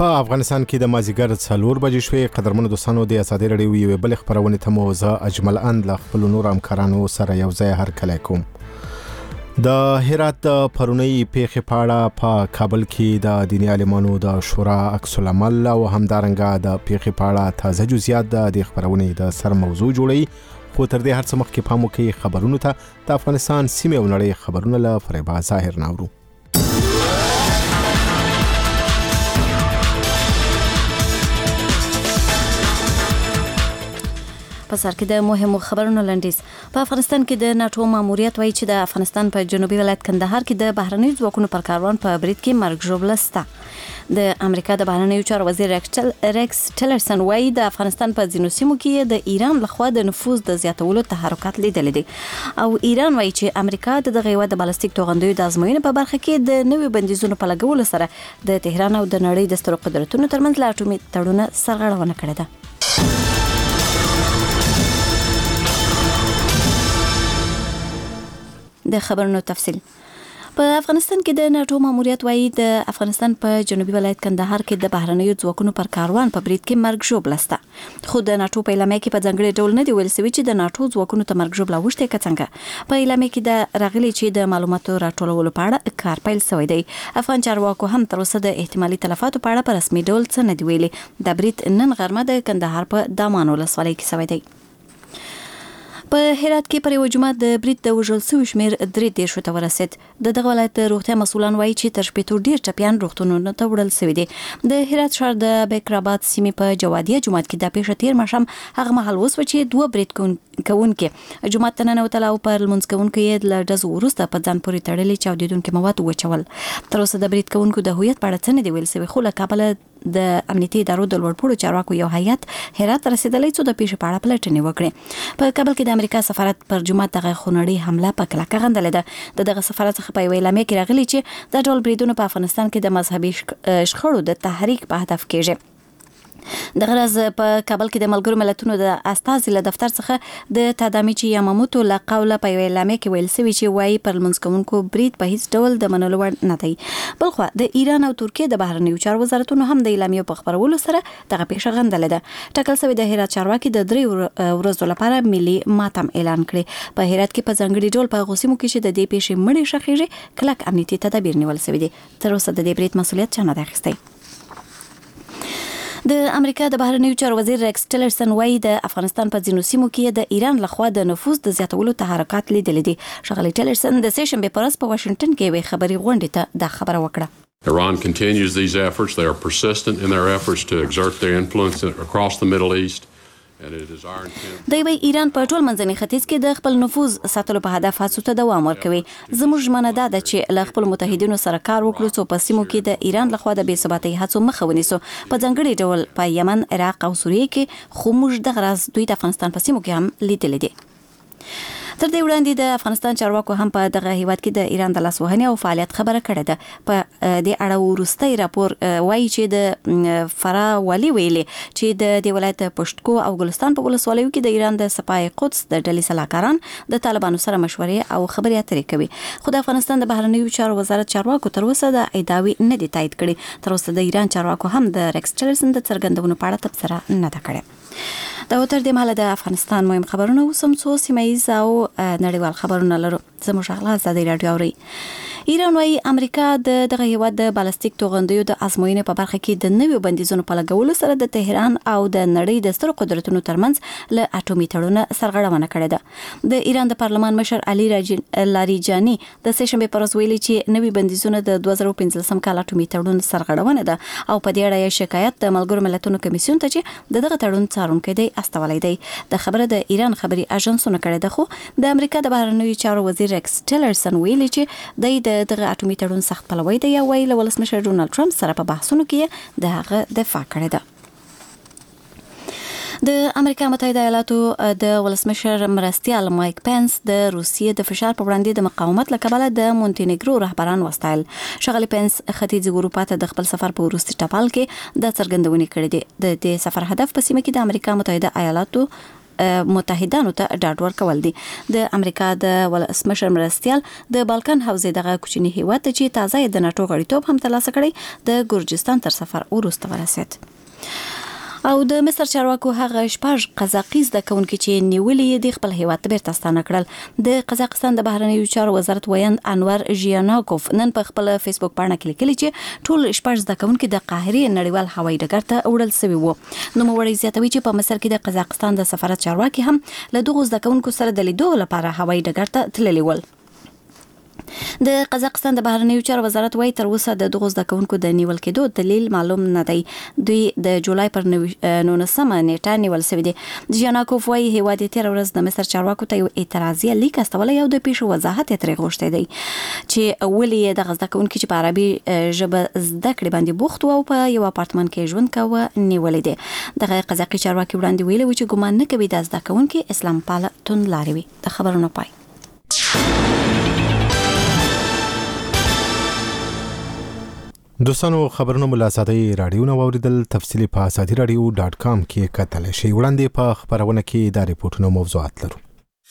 په افغانستان کې د مازیګر 4 بجې شوې. قدرمنو دوستانو، د ازادي رادیو یوې بلې خبرونې ته مو زه اجمل اند له خپل نور همکارانو سره یو ځای هرکلی کوم. د هرات د پرونی پیښې په اړه په کابل کې د دیني عالمانو د شورا عکس العمل او همدارنګه د پیښې په اړه تازه جزئیات د خبرونې د سر موضوع جوړي. خو تر دې هر څه مخکې پام وکړئ خبرونو ته. د افغانستان سیمې او نړۍ خبرونه له فریبا ظاهر ناورو. په سر کې د مهمو خبرونو لنډیز. په افغانستان کې د ناتو ماموریت وایي چې د افغانستان په جنوبي ولایت کندهار کې د بهرنیو ځواکونو پر کاروان په برید کې مرګ ژوبله شته. د امریکا د بهرنیو چارو وزیر ریکس ټیلرسن وایي د افغانستان په ځینو سیمو کې د ایران لخوا د نفوذ د زیاتولو تحرکات لیدل دي او ایران وایي چې امریکا د دغه هیواد د بالستیک توغندیو د ازموینې په برخه کې د نوې بندیزونو په لګولو سره د تهران او د نړۍ د سترو قدرتونو ترمنځ لا اټومي تړون سرغړونه کړې ده. د خبرونو تفصیل. په افغانستان کې د ناتو ماموریت وایي د افغانستان په جنوبي ولایت کندهار کې د بهرنیو ځواکونو پر کاروان په برید کې مرګ ژوبله شته. خو د ناتو په اعلامیه کې په ځانګړي ډول نه دی ویل شوی چې د ناتو ځواکونو ته مرګ ژوبله وشته که څنګه. په اعلامیه کې د راغلي چې د معلوماتو راټولولو په اړه کار پیل شوی دی. افغان چارواکو هم تر اوسه د احتمالي تلفاتو په اړه په رسمي ډول څه نه دی ویلي. د برید نن غرمه د کندهار په دامان ولسوالۍ کې شوی دی. په هرات کې پر یو جمعه د برید د وژل شویو شمېر 33 ته ورسید. دغه ولایت روغتیا مسؤلان وایي چې تر شپېتو ډېر ټپیان روغتونونو ته وړل شوي دي. د هرات ښار د بیکرآباد سیمې په جوادیه جومات کې د پیښه تیر ماښام هغه مهال وسوه چې 2 برید کوونکي جومات ته ننوتل او پر لمونځ کوونکو یې له ډزو وروسته په ځان پورې تړلي چاودېدونکي مواد وچول. تر اوسه د برید کوونکو د هویت په اړه څه نه دی ویل شوی، خو له کابله د امنیتي ادارو د لوړپوړو چارواکو یو هیئت هرات رسیدلی څو د پیښې په اړه پلټنې وکړي. په کابل کې د امریکا سفارت پر جومات دغه خونړۍ حمله په کلکه غندلې ده. دغه سفارت څخه په یوه اعلامیه کې راغلي چې د ټول بریدونو په افغانستان کې د مذهبي شخړو د تحریک په هدف کېږي. دغه ورځ په کابل کې د ملګرو ملتونو د استازي له دفتر څخه د تادامیچی یاماموتو له قوله په یوه اعلامیه کې ویل شوي چې وایي پر لمونځ کوونکو برید په هیڅ ډول د منلو وړ نه دی. بلخوا د ایران او ترکیې د بهرنیو چارو وزارتونو هم د اعلامیې په خپرولو سره دغه پیښه غندلې ده. ټاکل شوی د هرات چارواکي د 3 ورځو لپاره ملي ماتم اعلان کړي. په هرات کې په ځانګړي ډول په غوسیمو کې چې د دې پیښې مړې شخېږي کلک امنیتي تدابیر نیول شوي دي. تر اوسه د دې برید مسؤلیت چا نه دی اخیستی. د امریکا د بهرنیو چارو وزیر ریکس ټیلرسن وایي د افغانستان په ځینو سیمو کې د ایران لخوا د نفوذ د زیاتولو تحرکات لیدل دي. ښاغلی ټیلرسن د سه شنبې په ورځ په واشنگټن کې یوې خبري غونډې ته دا خبره وکړه. Iran continues these efforts. They are persistent in their efforts to exert their influence across the Middle East. دوی وایي ایران په ټول منځني ختیځ کې د خپل نفوذ ساتلو په هدف هڅو ته دوام ورکوي. زموږ ژمنه دا ده چې له خپل متحدینو سره کار وکړو څو په سیمو کې د ایران لخوا د بې ثباتۍ هڅو مخه ونیسو، په ځانګړي ډول په یمن، عراق او سوریه کې. خو موږ دغه راز دوی د افغانستان په سیمو کې هم لیدلی دی. تر دې وړاندې د افغانستان چارواکو هم په دغه هیواد کې د ایران د لاسوهنې او فعالیت خبره کړې ده. په دې اړه وروستی راپور وایي چې د فرا والي ویلي چې د دې ولایت پشتکو او ګلستان په ولسوالیو کې د ایران د سپاه قدس د ډلې سلاکاران د طالبانو سره مشورې او خبرې اترې کوي. خو د افغانستان د بهرنیو چارو وزارت چارواکو تر اوسه د ادعاوې نه دي تایید کړي. تر اوسه د ایران چارواکو هم د ریکس ټیلرسن د څرګندونو په اړه تبصره نه ده کړې. دا تر دې مهاله د افغانستان مهم خبرونه اوسم څو سیمایي او نړیوال خبرونه لرو. زموږ اغلا ازادي رادیو اوري. ایران وايي امریکا دغه هیواد د بالستیک توغندیو د ازموینې په برخه کې د نویو بندیزونو په لګولو سره د تهران او د نړۍ د سترو قدرتونو ترمنځ له اټومي تړون سرغړونه کړې ده. د ایران د پارلمان مشر علي لاریجاني د سه شنبې پر ورځ ویلي چې نوي بندیزونه د 2015 کال اټومي تړون سرغړونه ده او په دې اړه شکایت د ملګرو ملتونو کمیسیون ته چې دغه تړون څارونکی دی استولی دی. د خبره د ایران خبري اژانسونه کړې ده. خو د امریکا د بهرنیو چارو وزیر ریکس ټیلرسن ویلي چې دغه اټومي تړون سخت پلوی دی او ویل ولسمشر ډونالد ټرمپ سره په بحثونو کې د هغه دفاع کړې ده. د امریکا متحده ایالاتو د ولسمشر مرستیال مایک پنس د روسیې د فشار په وړاندې د مقاومت لکبله د مونټینیګرو رهبران وستایل. ښاغلی پنس ختیځ اروپا ته د خپل سفر په وروستي ټپال کې د څرګندونې کړې دي. د دې سفر هدف په سیمه کې د امریکا متحده ایالاتو متحدانو ته ډاډ ورکول دي. د امریکا د ولسمشر مرستیال د بالکان حوزې دغه کوچنی هیواد چې تازه د ناتو غړیتوب هم ترلاسه کړی د ګرجستان تر سفر وروسته ورسید. او د مصر چارواکو هغه شپږ قزاقي زده کوونکي چې نیولې د خپل هیواد ته بیرته ستانه کړل. د قزاقستان د بهرنیو چارو وزارت ویاند انور ژیاناکوف نن په خپل فیسبوک باندې لیکلي چې ټول شپږ زده کوونکي د قاهرې نړیوال هوایي ډګر ته وړل شوي وو. نوموړی زیاتوي چې په مصر کې د قزاقستان د سفارت چارواکي هم له دغو زده کوونکو سره د لیدو لپاره هوایي ډګر ته تللي ول. د قزاقستان د بهرنیو چارو وزارت وايي تر اوسه د دغو زده کوونکو د نیول کېدو دلیل معلوم نه دی. دوی د جولای پر 19 نیټه نیول شوی دی. ژیاناکوف وايي هیواد تیر ورځ د مصر چارواکو ته یو اعتراضي لیک استولی او د پیښو وضاحت یې ترې غوښتی دی چې ولې د زده کوونکي چې په عربي ژبه زده کړې باندې بوخت او په یو اپارتمان کې ژوند کاوه نیولې دی. دغه قزاقي چارواکي وړاندې ویلي و چې ګمان نه کوي د زده کوونکي اسلام پال توندلاري وي. د خبرونو پای. دوستانو خبرونو ملاسادي رادیو نو اوریدل تفصیلی په azadi.radio.com کې کتل شي. وړاندې په خبرونه کې دا ریپورتونو موضوعات لرو.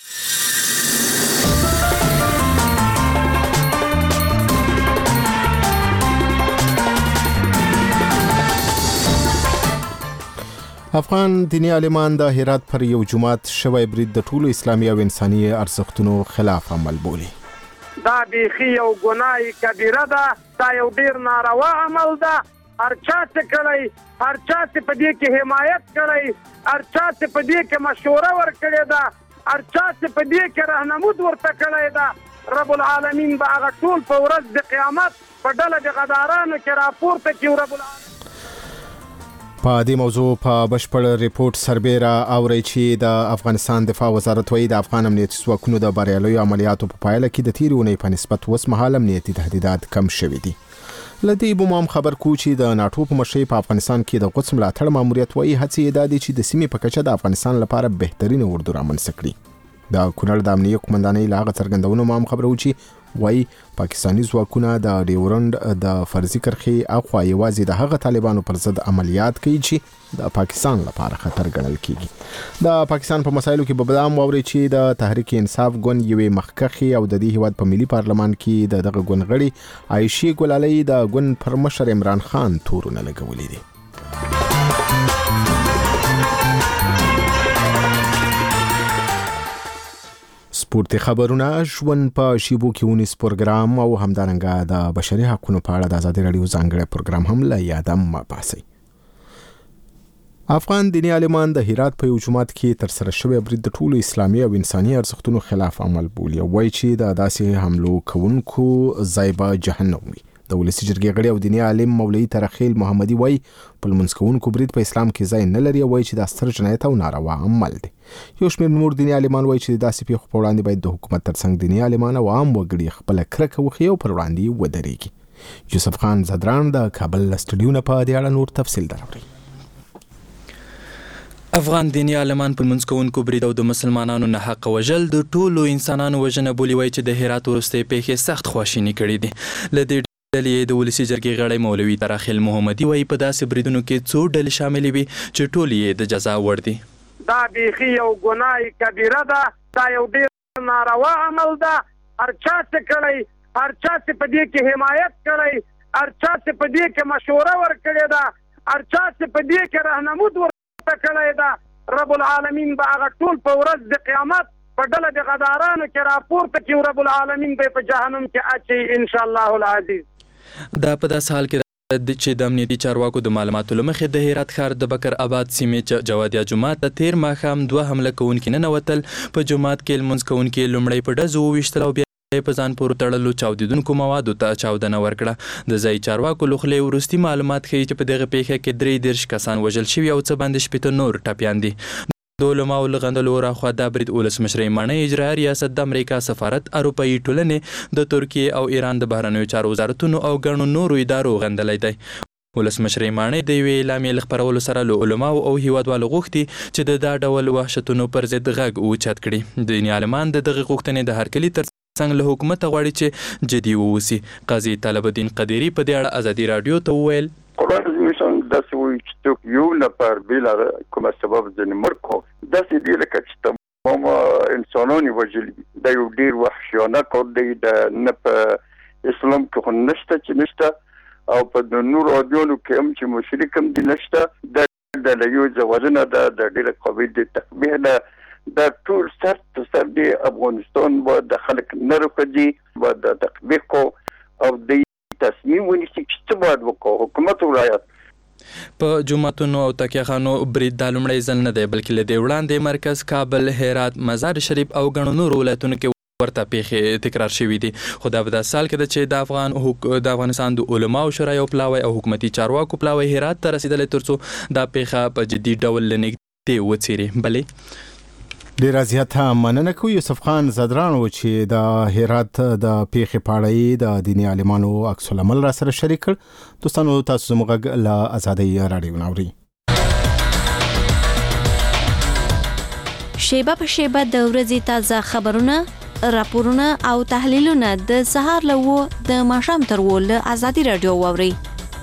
افغان دینی عالمان د هرات پر یو جماعت شوی برید د ټولو اسلامي او انساني ارزښتونو خلاف عمل بولي. دا بیخي یو ګناه کبیره ده، دا یو ډیر ناروا عمل ده. هر چا چې کړی، هر چا چې په دې کې حمایت کړی، هر چا چې په دې کې مشوره ورکړې ده، هر چا چې په دې کې راهنمود ورته کړی ده، رب العالمین به هغه ټول په ورځ د قیامت په ډله د غدارانو کې راپورته کړي. رب العالمین په دې موضوع په بشپړ ریپورت سربېره اوري چې د افغانستان دفاع وزارت وايي د افغان امنیتي ځواکونو د بریالیو عملیاتو په پایله کې د تیرې اونۍ په نسبت اوسمهال امنیتي تهدیدات کم شوي دي. لدې بومام خبر کو چې د ناتو په مشرۍ په افغانستان کې د قدس ملاتړ ماموریت وايي هڅې دا دي چې د سیمې په کچه د افغانستان لپاره بهترین اردو رامنځته کړي. د کونړ د امنیتي قومندانۍ لاغه څرګندونو مام خبرو چې وايي پاکستاني ځواکونه د ډیورند د فرضي کرښې اخوا یوازې د هغه طالبانو پر ضد عملیات کوي چې د پاکستان لپاره خطر ګڼل کیږي. د پاکستان په مسایلو کې به بدام ووري چې د تحریک انصاف ګوند یوې مخکخي او د دې هیواد په ملي پارلمان کې دغه ګوند غړي عائشې ګلالۍ د ګوند پر مشر عمران خان تورونه لګولې دي. سپورتي خبرونه ژوند په شیبو کې ونیس پروګرام او همدارنګه د بشري حقوقو په اړه د ازادي رادیو ځانګړی پروګرام هم لا یادم مباسي. افغان دینی عالمان د هرات په یو جماعت کې تر سره شوی برید د ټولو اسلامي او انساني ارزښتونو خلاف عمل بولي او وایي چې د داسې حملو کوونکو ځای به جهنم وي. د ولسی جرګې غړي او دینی عالم مولوي ترخیل محمدي وایي په لمونځ کوونکو برید په اسلام کې ځای نه لري او وایي چې دا ستر جنایت او ناروا عمل دی. یو شمېر نور دینی عالمان وایي چې داسې پیښو په وړاندې باید د حکومت ترڅنګ دینی عالمان او عام وګړي خپل کرکه وښيي او پر وړاندې ودرېږي. یوسف خان زدران د کابل سټډیو نه په دې اړه نور تفصیل دراوړي. افغان دینی عالمان په لمونځ کوونکو برید او د مسلمانانو نه حق وژل د ټولو انسانانو وژنه بولي. وایي چې د هرات وروستۍ پیښې سخت خواشیني کړي دي. له دې ډلې د ولسی جرګې غړی مولوي ترخیل محمدي وایي په داسې بریدونو کې څو ډلې شاملې وي چې ټول یې د جزا وړ دي. دا بیخي یو ګناه کبیره ده، دا یو ډیر ناروا عمل ده. هر چا چې کړی، هر چا چې په دې کې حمایت کړی، هر چا چې په دې کې مشوره ورکړې ده، هر چا چې په دې کې راهنمود ورته کړی ده، رب العالمین به هغه ټول په ورځ د قیامت په ډله د غدارانو کې راپورته کړي. رب العالمین به په جهنم کې اچي ان شاء الله العزیز. دا په داسې حال کې چې د امنیتي چارواکو د معلوماتو له مخې د هرات ښار د بکر آباد سیمې جوادیه جومات ته تیر ماښام 2 حمله کوونکي ننوتل. په جومات کې لمونځ کوونکي لومړی په ډزو وویشتل او بیا په ځان پورې تړلو چاودیدونکو موادو ته چاودنه ورکړه. د ځایي چارواکو له خولې وروستي معلومات ښیي چې په دغه پیښه کې 33 کسان وژل شوي او څه باندې 80 نور ټپیان دي. د علماو له غندلو راخوا دا برید ولسمشر ماڼۍ اجرایي ریاست د امریکا سفارت اروپایي ټولنې د ترکیې او ایران د بهرنیو چارو وزارتونو او ګڼو نورو ادارو غندلی دی. ولسمشر ماڼۍ د یوې اعلامیې له خپرولو سره له علماو او هیوادوالو غوښتي چې د دا ډول وحشتونو پر ضد غږ اوچت کړي. دیني عالمان د دغې غوښتنې د هرکلي ترڅنګ له حکومته غواړي چې جدي واوسي. قاضي طالب الدین قدیري په دې اړه ازادي راډیو ته وویل قرآن عظیم داسې وایي چې څوک یو نفر بلا کومه سبب ځینې مړ کړو داسې دی لکه چې تمام انسانان وژلي دا یو ډېر وحشیانه کار دی د نه په اسلام کې خو نشته چې نشته او په نور ادیانو کې هم چې مشرک هم دي نشته د یو ځوازنه د ډېر قابل د تقبیح نه د ټول سر د افغانستان با د خلک نه رکړي با د تقبیح کو او د تصمیم ونیسي چې څه باید وکړو حکومت ولایت په جمعتونو او تکیهخانو برید د لومړی ځل نه دی بلکې له دې وړاندې مرکز کابل هرات مزار شریف او ګڼو نورو ولایتونو کې ورته پیښې تکرار شوي دي خو دا په داسې حال کې ده چې د افغانستان د علماو شورا یو پلاوی او حکومتي چارواکو پلاوی هرات ته رسېدلی تر څو دا پیښه په جدي ډول له نږدې وڅېړي. بلې ډېره زیاته مننه کوو یوسف خان زدران و چې د هرات د پیښې په اړه د دیني عالمانو عکس العمل را سره شریک کړ. دوستانو تاسو زموږ غږ له ازادۍ راډیو ناوري. شیبه په شیبه د ورځې تازه خبرونه راپورونه او تحلیلونه د سهار له د ماښام تر له ازادي راډیو واوري.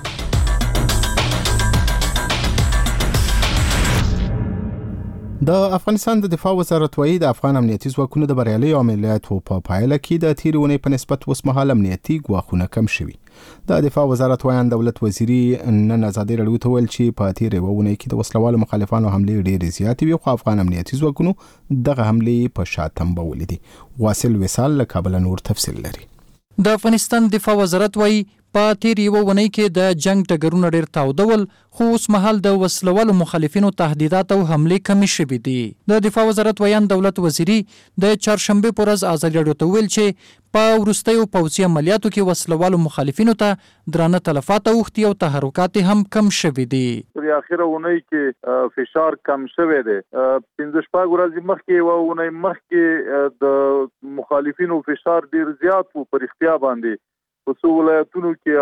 د افغانستان د دفاع وزارت وايي د افغان امنیتي ځواکونو د بریالیو عملیاتو په پایله کې د تېرې اونۍ په نسبت اوسمهال امنیتي ګواښونه کم شوي. د دفاع وزارت وایي دولت وزیري نن ازادي راډیو ته ویل چې په تېرې اونۍ کې د وسلوالو مخالفانو حملې ډېرې زیاتې وي خو افغان امنیتي ځواکونو دغه حملې په شا تنبولې دي. واصل وصال له کابل نور تفصیل لري. د افغانستان دفاع وزارت وايي په تیر یو ونۍ کې د جنگ ټګرونه ډېر تاودول خو اوس مهال د وسلوالو مخالفینو تهدیدات او حملې کمې شوې دي. د دفاع وزارت ویان دولت وزیري د چهارشنبه پر ورځ ازادي راډیو ته ویل چې په وروستیو پوځي عملیاتو کې وسلوالو مخالفینو ته درانه تلفات اوښتي او تحرکات هم کم شوي دي. په اخیره ونۍ کې فشار کم شوی دی. 15 ورځې مخکې و ونۍ مخکې د مخالفینو فشار ډیر زیات و پر اختیار باندې په څو ولایتونو کې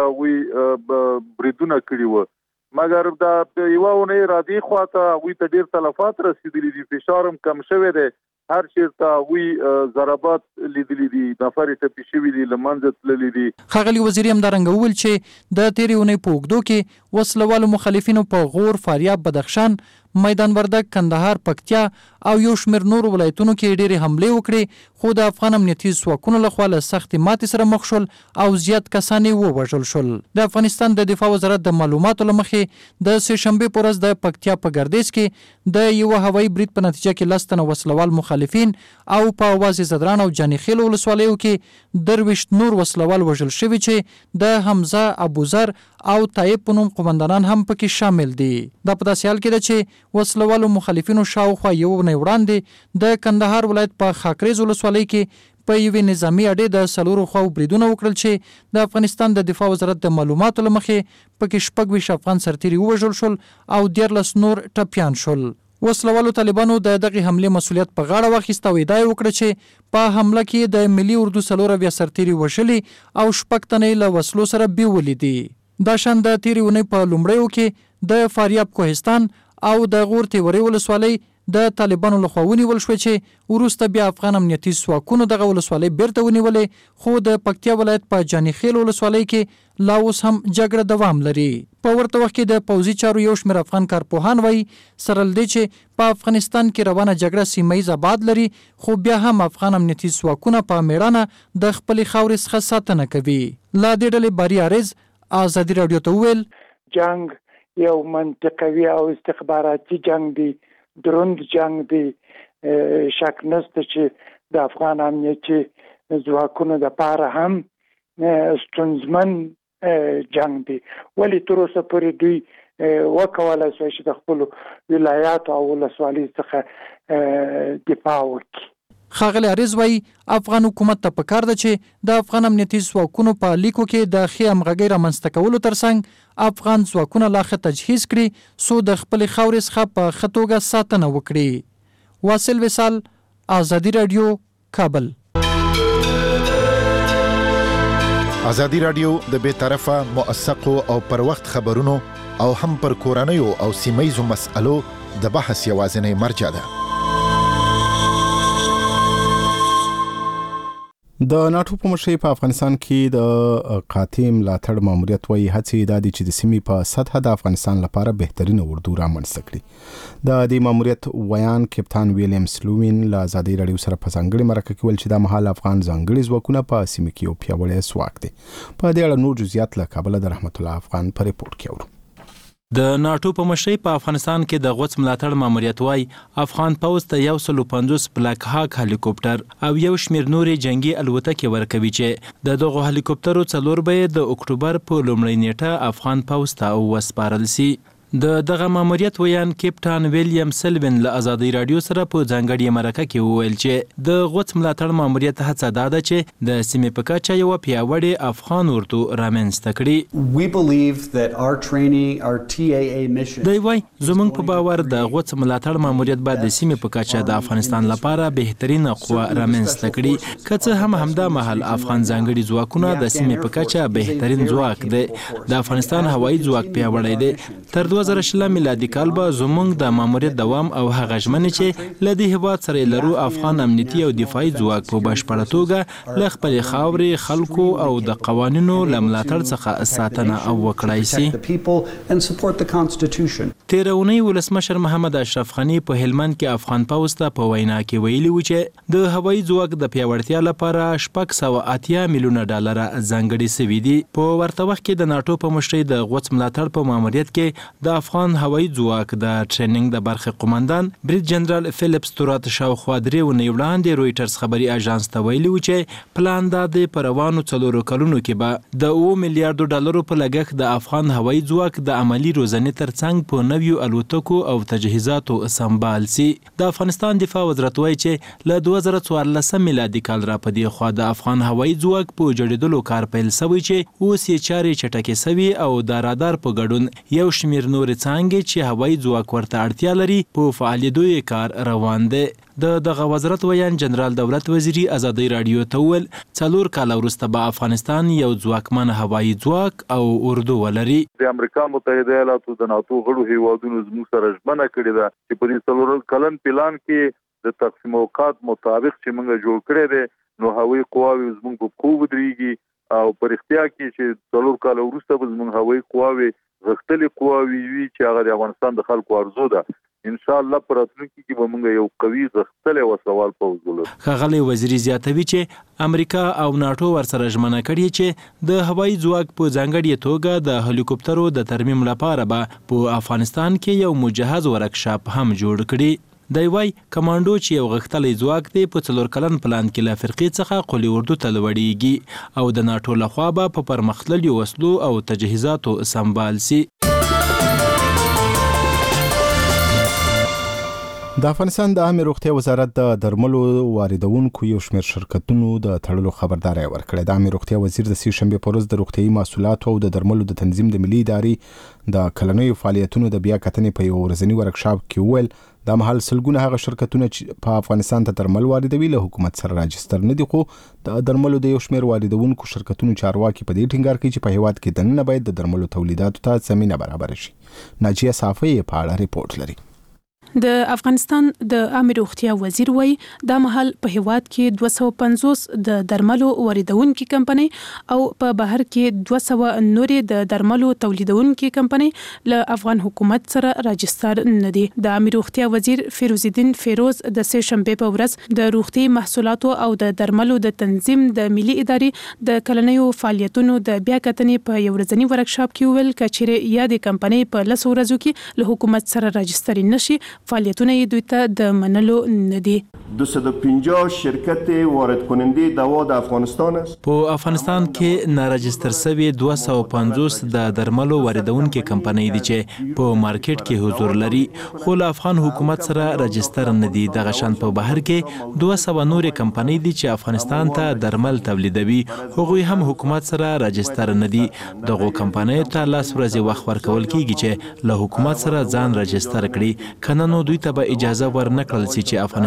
هغوی بریدونه کړي وو مګر دا یوه ونۍ را دې خواته هغوی ته ډیر تلفات رسېدلي دي فشار هم کم شوی دی هر چیرته هغوی ضربات لیدلي دي نفر یې ټپي شوي دي له منځه تللي دي. ښاغلي وزیري همدارنګه وویل چې د تېرې اونۍ په اوږدو کې وسلوالو مخالفینو په غور فاریاب بدخشان میدان وردګ کندهار پکتیا او یو شمېر نورو ولایتونو کې ډېرې حملې وکړې خو د افغان امنیتي ځواکونو لخوا له سختې ماتې سره مخ شول او زیات کسان یې ووژل شول. د افغانستان د دفاع وزارت د معلوماتو له مخې د سهشنبې په ورځ د پکتیا په ګردیز کې د یوه هوایي برید په نتیجه کې 10 تنه وسلوال مخالفین او په اواز زدران او جانیخیل ولسوالیو کې 23 نور وسلوال وژل شوي چې د حمزه ابوذر او طیب په نوم قومندانان هم پکې شامل دي. دا په داسې حال کې ده چې وسلوالو مخالفینو شاوخوا یو اونۍ وړاندې د کندهار ولایت په خاکریز ولسوالۍ کې په یوې نظامي اډې د څلورو خواو بریدونه وکړل چې د افغانستان د دفاع وزارت د معلوماتو له مخې پکې 26 افغان سرتیري ووژل شول او 14 نور ټپیان شول. وسلوالو طالبانو د دغه حملې مسؤلیت په غاړه واخیست او ادعا وکړه چې په حمله کې د ملي اردو 4 سرتیري وژلي او 6 تنې له وسلو سره بیولې دي. دا شان د تیرې اونۍ په لومړیو کې د فاریاب کوهستان او د غور تیوري ولسوالۍ د طالبانو لخوا ونیول شوې چې وروسته بیا افغان امنیتي ځواکونو دغه ولسوالۍ بیرته ونیولې خو د پکتیا ولایت په جانیخیل ولسوالۍ کې لا اوس هم جګړه دوام لري. په ورته وخت کې د پوځي چارو یو شمېر افغان کارپوهان وایي سره له دې چې په افغانستان کې روانه جګړه سیمه ییز ابعاد لري خو بیا هم افغان امنیتي ځواکونه په میړانه د خپلې خاورې څخه ساتنه کوي. لا دې ډلې باري عارض ازادي راډیو ته وویل جنگ یو منطقوي او استخباراتي جنگ دی دروند جنگ دی شک نشته چې د افغان امنیتي ځواکونو لپاره هم ستونزمن جنگ دی ولی تر اوسه پورې دوی وکولای شي چې د خپل ولایات او ولسوالۍ څخه دفاع وکړي. ښاغلی عارض وایي افغان حکومت ته پکار ده چې د افغان امنیتي ځواکونو په لیکو کې د ښې همغږۍ رامنځته کولو ترڅنګ افغان ځواکونه لا ښه تجهیز کړي څو د خپلې خاورې څخه په ښه توګه ساتنه وکړي. واصل وصال ازادي راډیو کابل. ازادي راډیو د بې طرفه موثقو او پر وخت خبرونو او هم پر کورنیو او سیمه‌ییزو مسألو د بحث یوازینی مرجع ده. د ناتو په مشرۍ په افغانستان کې د قاطع ملاتړ ماموریت وایي هڅې دا دي چې د سیمې په سطحه د افغانستان لپاره بهترینه اردو رامنځته کړي. د دې ماموریت ویان کپتان ویلیام سلوین له ازادي راډیو سره په ځانګړي مرکه کې ویل چې د مهال افغان ځانګړي ځواکونه په سیمه کې یو پیاوړی ځواک دی. په دې اړه نور جزئیات له کابل د رحمت الله افغان په ریپورت کې اورو. د ناتو په مشرۍ په افغانستان کې د غوڅ ملاتړ ماموریت وای افغان پوځ ته 150 بلاک هاک هلیکوپټر او یو شمیر نورې جنگي الوتکې ورکوي چې د دغه هلیکوپټرو څلور به د اکتوبر په لومړۍ نیټه افغان پوځ ته وسپارل شي. د دغه ماموریت ویان کپتان ویلیام سلوین له ازادي راډیو سره په ځانګړي مرکه کې وویل چې د غوڅ ملاتړ ماموریت هڅه دا ده چې د سیمې په کچه یو پیاوړی افغان اردو رامنځته کړي. We believe that our training, our TAA mission. دی وای زموږ په باور د غوڅ ملاتړ ماموریت باید د سیمې په کچه د افغانستان لپاره بهترین قوه رامنځته کړي. که څه هم همدا مهال افغان ځانګړي ځواکونه د سیمې په کچه بهترین ځواک دی. د افغانستان هوایي ځواک پیاوړی دی. تر 2000 میلادي کال به زموږ د ماموریت دوام او هغه ژمنې چې له دې هېواد سره لرو افغان امنیتي او دفاعي ځواک په بشپړه توګه له خپلې خاورې خلکو او د قوانینو له ملاتړ څخه ساتنه او وکړای شي. تېره اونۍ ولسمشر محمد اشرف غني په هلمند کې افغان پوځ ته په وینا کې ویلي و چې د هوایي ځواک د پیاوړتیا لپاره 680 میلیونه ډالر ځانګړي شوي دي. په ورته وخت کې د ناتو په مشرۍ د غوڅ ملاتړ په ماموریت کې د افغان هوایي ځواک د ټریننګ د برخې قومندان بریډ جنرال فلیپ ستورات شاوخوا 3 اونۍ وړاندې رویټرز خبري اژانس ته ویلي و چې پلان دا دی په روانو 4 کلونو کې به د 2 میلیارډ ډالرو په لګښت د افغان هوایي ځواک د عملی روزنې ترڅنګ په نویو الوتکو او تجهیزاتو سمبال سي. د افغانستان دفاع وزارت وایي چې له 2014 میلادي کال را په دې خوا د افغان هوایي ځواک په جوړېدلو کار پیل شوی چې اوس یې چارې چټکې شوي او د رادار په ګډون یو شمیر نور څانګې چې هوایي ځواک ورته اړتیا لري په فعالیدو یې کار روان دی. دغه وزارت ویان جنرال دولت وزیری ازادي راډیو ته وویل 4 کال وروسته به افغانستان یو ځواکمن هوایي ځواک او اردو ولري. د امریکا متحده ایالاتو د ناتو غړو هیوادونو زموږ سره ژمنه کړې ده چې په دې 4 کلن پلان کې د تقسیم اوقات مطابق چې موږ جوړ کړی دی نو هوایي قواوې زموږ په قوه ودرېږي او په اختیار کې چې 4 کال وروسته به زموږ هوایي قواوې غختلې قواوې وي چې هغه د افغانستان د خلکو ارزو ده. ان شاء الله پر راتلونکي کې به موږ یو قوي غختلې وسوال پوځ ولرو. ښاغلی وزیري زیاتوي چې امریکا او ناتو ورسره ژمنه کړې چې د هوایي ځواک په ځانګړې توګه د هلیکوپټرو د ترمیم لپاره به په افغانستان کې یو مجهز ورکشاپ هم جوړ کړي. دی وای کمانډو چې یو غختلی ځواک دی په 4 کلن پلان کې له فرقې څخه قلي اردو ته لوړیږي او د ناتو لخوا به په پرمختللو وسلو او تجهیزاتو سمبال سي. د افغانستان د عامه روغتیا وزارت د درملو واردونکو یو شمېر شرکتونو د تړلو خبرداري ورکړه. د عامه روغتیا وزیر د سې شنبه په ورځ د روغتيایي محصولاتو او د درملو د تنظیم د ملي ادارې د کلنیو فعالیتونو د بیا کتنې په یو ورځنی ورکشاپ کې ویل د محل سلګونه هغه شرکتونه چې په افغانستان ته درمل واردوي له حکومت سره راجستر نه دي، خو د درملو د یو شمېر واردونکو شرکتونو چارواکي په دې ټینګار کوي چې په هیواد کې دننه باید د درملو تولیداتو ته زمينه برابر شي. ناجیه صافی په اړه ریپورت لري. د افغانستان د عامه روغتیا وزیر وای د محل په هیواد کې 250 د درملو واردونکو کمپنۍ او په بهر کې 200 نورې د درملو تولیدونکو کمپنۍ له افغان حکومت سره راجستر نه دي. د عامه روغتیا وزیر فیروز الدین فیروز د سې شنبه په ورځ د روغتي محصولاتو او د درملو د تنظیم د ملي ادارې د کلنیو فعالیتونو د بیا کتنې په یو ورځنی ورکشاپ کې ویل کچېره یا د کمپنۍ په 10 ورځو کې له حکومت سره راجستر نشي فعالیتونه یې دوی ته د منلو نه دي. 250 شرکت وارد کننده دوا د افغانستان است. په افغانستان کې ناراجستر شوی 250 د درملو واردونکو کمپنۍ دي چې په مارکیټ کې حضور لري، خو له افغان حکومت سره راجستر نه دي. دغه شان په بهر کې 200 نور کمپنۍ دي چې افغانستان ته درمل تولیدوي، هغوی هم حکومت سره راجستر نه دي. دغه کمپنۍ ته لاس ورځې وخت ورکول کیږي چې له حکومت سره ځان راجستر کړي، کنه نو دوی ته به اجازه ورنکړل شي چې افغانستان ته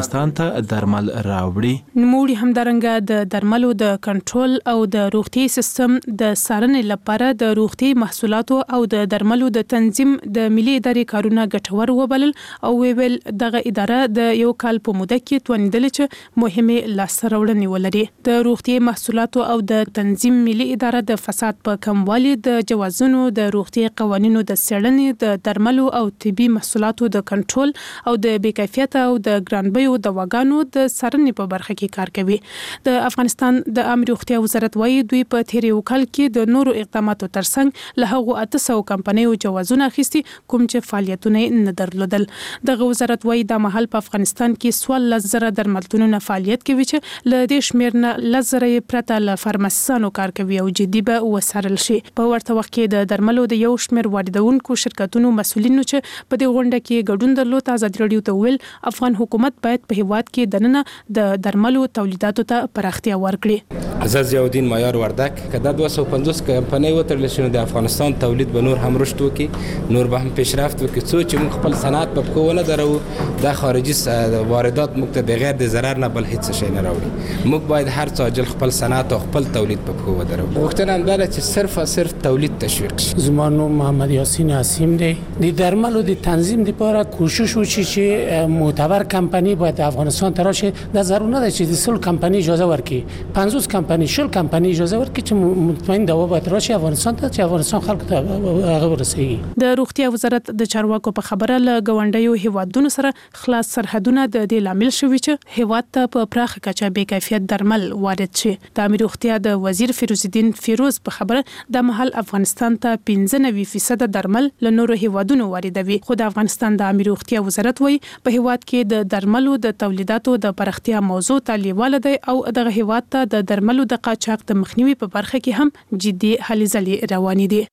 لپاره درمل راوړي. نوموړي همدارنګه د درملو د کنټرول او د روغتي سیستم د څارنې لپاره د روغتي محصولاتو او د درملو د تنظیم د ملي ادارې کارونه ګټور وبلل او ویل دغه اداره د یو کال په موده کې توانیدل چې مهمه لاسته راوړنې ولري. د روغتي محصولاتو او د تنظیم ملي اداره د فساد په کموالي د جوازونو د روغتي قوانینو د څېړنې د درملو او طبي محصولاتو د کنټرول او د بې کیفیته او د ګرانبیو دواګانو د څارنې په برخه کې کار کوي. د افغانستان د عامه روغتیا وزارت وايي دوی په تیرې کال کې د نورو اقداماتو ترڅنګ له هغو 800 کمپنیو جوازونه اخیستي کوم چې فعالیتونه نه درلودل. دغه وزارت وايي د مهال په افغانستان کې 14,000 درملتونونه فعالیت کوي چې له دې شمېر نه 10,000 پرته له فارماسیانو کار کوي او جدي به وڅارل شي. په ورته وخت کې د درملو د یو شمېر واردونکو شرکتونو مسؤلینو چې په دې غونډه کې ګډون درلود ازادي راډیو ته ویل افغان حکومت باید په هیواد کې دننه د درملو تولیداتو ته پراختیا ورکړي. زه ضیاءالدین معیار وردک که دا 250 کمپنۍ وتړل شي نو د افغانستان تولید به نور هم رشد وکړي، نور به هم پیشرفت وکړي. څو چې موږ خپل صنعت په پښو ونه درو دا خارجي واردات موږ ته بغیر د ضرر نه بل هیڅ شی نه راوړي. موږ باید هر څه عاجل خپل صنعت او خپل تولید په پښو ودرو. غوښتنه هم ده چې صرف او صرف تولید تشویق شي. زما نوم محمد یاسین حسیم دی. د درملو د تنظیم لپاره کوشش وشي چې معتبر کمپنی باید افغانستان ته راشي. د ضرورت نه چې د 100 کمپنی اجازه ورکړي، 50 کمپنی 60 کمپنی اجازه ورکړي چې مطمئن دا باید راشي افغانستان ته چې افغانستان خلکو ته هغه ورسیږي. د روغتیا وزارت د چارواکو په خبره له ګاونډیو هیوادونو سره خلاص سرحدونه د دې لامل شوي چې هیواد ته په پراخه کچه بې کیفیت درمل وارد شي. د عامه روغتیا د وزیر فیروز الدین فیروز په خبره د محل افغانستان ته 95% درمل له نورو هیوادونو واردوي. خو د افغانستان د عامه روغتیا وزارت وايي په هیواد کې د درملو د تولیداتو د پراختیا موضوع ته لیواله دی او دغه هیواد ته د درملو د قاچاق د مخنیوي په برخه کې هم جدي هلې ځلې روانې دي.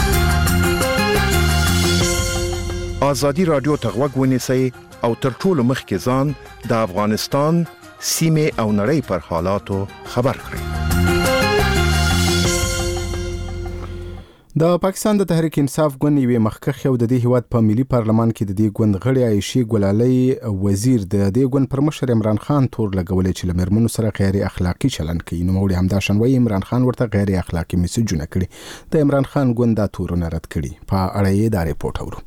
ازادي رادیو ته غوږ ونیسئ او تر ټولو مخکې ځان د افغانستان سیمې او نړۍ پر حالاتو خبر کړئ. د پاکستان د تحریک انصاف ګوند یوې مخکښې او د دې هیواد په ملي پارلمان کې د دې ګوند غړي عایشې ګلالۍ وزیر د دې ګوند پر مشر عمران خان تور لګولې چې له میرمنو سره غیر اخلاقی چلند کوي. نوموړي همداشان وایي عمران خان ورته غیر اخلاقی میسجونه کړي. د عمران خان ګوند دا تورونه رد کړي. په اړه یې دا ریپورت اورو.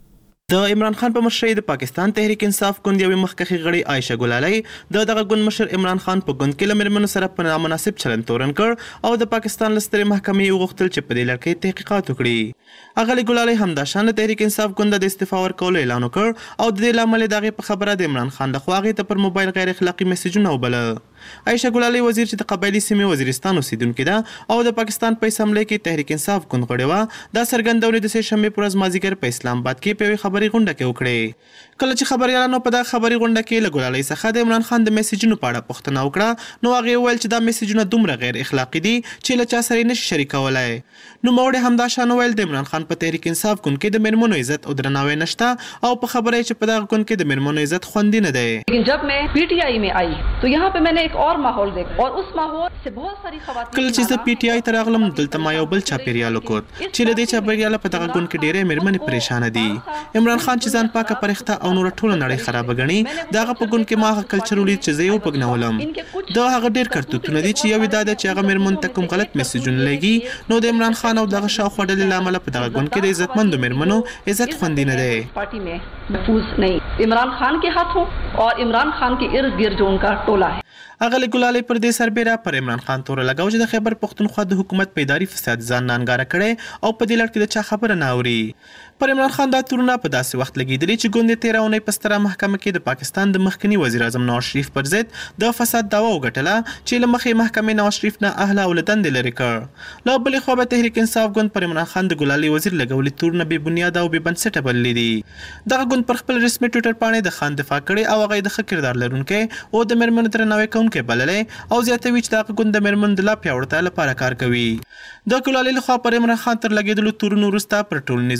د عمران خان په مشرۍ د پاکستان تحریک انصاف ګوند یوې مخکښې غړي عایشه ګلالۍ دغه ګوند مشر عمران خان په ګوند کې له میرمنو سره په نامناسب چلند تورن کړ او د پاکستان له سترې محکمې وغوښتل چې په دې لړ کې تحقیقات وکړي. اغلې ګلالۍ همداشان د تحریک انصاف ګوند د استعفا ورکولو اعلان وکړ او د دې لامل دغه په خبره د عمران خان لخوا هغې ته پر موبایل غیر اخلاقی میسجونه وبله. عایشه ګلالۍ وزیر چې د قبایلي سیمې وزیرستان اوسیدونکې ده او د پاکستان په اسمبلی کې تحریک انصاف ګوند غړې وه دا څرګندونې د سې شنبې په ورځ مازدیګر په اسلام آباد کې په یوې خبري غونډه کې وکړې. کله چې خبریالانو په دغه خبري غونډه کې له ګلالۍ څخه د عمران خان د میسجونو په اړه پوښتنه وکړه نو هغې وویل چې دا میسجونه دومره غیر اخلاقي دي چې له چا سره یې نشي شریکولی. نوموړي همداشان وویل د عمران خان په تحریک انصاف ګوند کې د میرمنو عزت او درناوی نشته او په خبره یې چې په دغه ګوند کې د میرمنو عزت خوندي نه دی. لیکن جب میں پی ٹی آئی میں آئی تو یہاں پہ میں نے ایک اور ماحول دیکھا اور اس ماحول سے بہت ساری خواتین کله چې زه پی ټی آی ته راغلم دلته ما یو بل چاپیریال وکړ چې له دې چاپیریاله په دغه ګوند کې ډېرې میرمنې پریشانه دي. عمران خان چې ځان پاکه پرښته او نوره ټوله نړۍ خرابه ګڼي د هغه په ګوند کې ما هغه کلچر ولید چې زه یې وپږنولم. د هغه ډېر کرتوتونه دي چې یو یې دا ده چې هغه میرمنو ته کوم غلط میسجونه لګي نو د عمران خان او دغه شاوخوا ډلې له امله په دغه ګوند کې د عزتمندو میرمنو عزت خوندي نه دی. پارٹی میں محفوظ نہیں عمران خان کے ہاتھوں اور عمران خان کے ارد گرد جو ان کا ٹولہ ہے. اغلې ګلالۍ پر دې سربیره پر عمران خان توره لګاو چې د خیبر پښتونخوا د حکومت په اداري فساد ځان نانګاره کړی او په دې لړ کې د چا خبره نه اوري. پر عمران خان دا تورونه په داسې وخت لګېدلي چې ګوند یې تېره اونۍ په ستره محکمه کې د پاکستان د مخکني وزیر اعظم نواز شریف پر ضد د فساد دعوه وګټله چې له مخې محکمې نواز شریف نه اهله او له دندې لرې کړ. له بلې خوا به تحریک انصاف ګوند پر عمران خان د ګلالۍ وزیر لګولي تورونه بې بنیاده او بې بنسټه بللي دي. دغه ګوند پر خپل رسمي ټویټر پاڼې د خان دفاع کړې او هغه یې د ښه کردار لرونکی او د میرمنو درناوی کوونکی بللی او زیاتوي چې دغه ګوند د میرمنو د لا پیاوړتیا لپاره کار کوي. د ګلالۍ لخوا پر عمران خان تر لګېدلو تورونو وروسته پر ټولنیزو رسنیو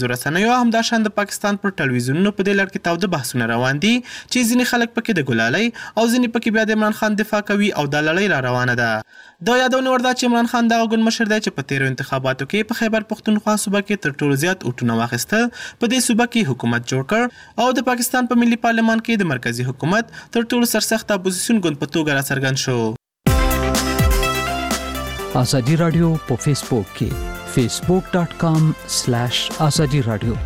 رسنیو همداشان د پاکستان پر ټلویزیونونو په دې لړ کې تاوده بحثونه روان دي چې ځینې خلک پکې د ګلالۍ او ځینې پکې بیا د عمران خان دفاع کوي او دا لړۍ را روانه ده. دا یادونه ورده چې عمران خان دغه ګوند مشر دی چې په تیرو انتخاباتو کې په خیبر پښتونخوا صوبه کې تر ټولو زیات اوټونه واخیستل، په دې صوبه کې حکومت جوړ کړ او د پاکستان په ملي پارلمان کې د مرکزی حکومت تر ټولو سرسخت اپوزیسیون ګوند په توګه راڅرګند شو. ازادي رادیو په فیسبوک کې facebook.com/ازادي رادیو.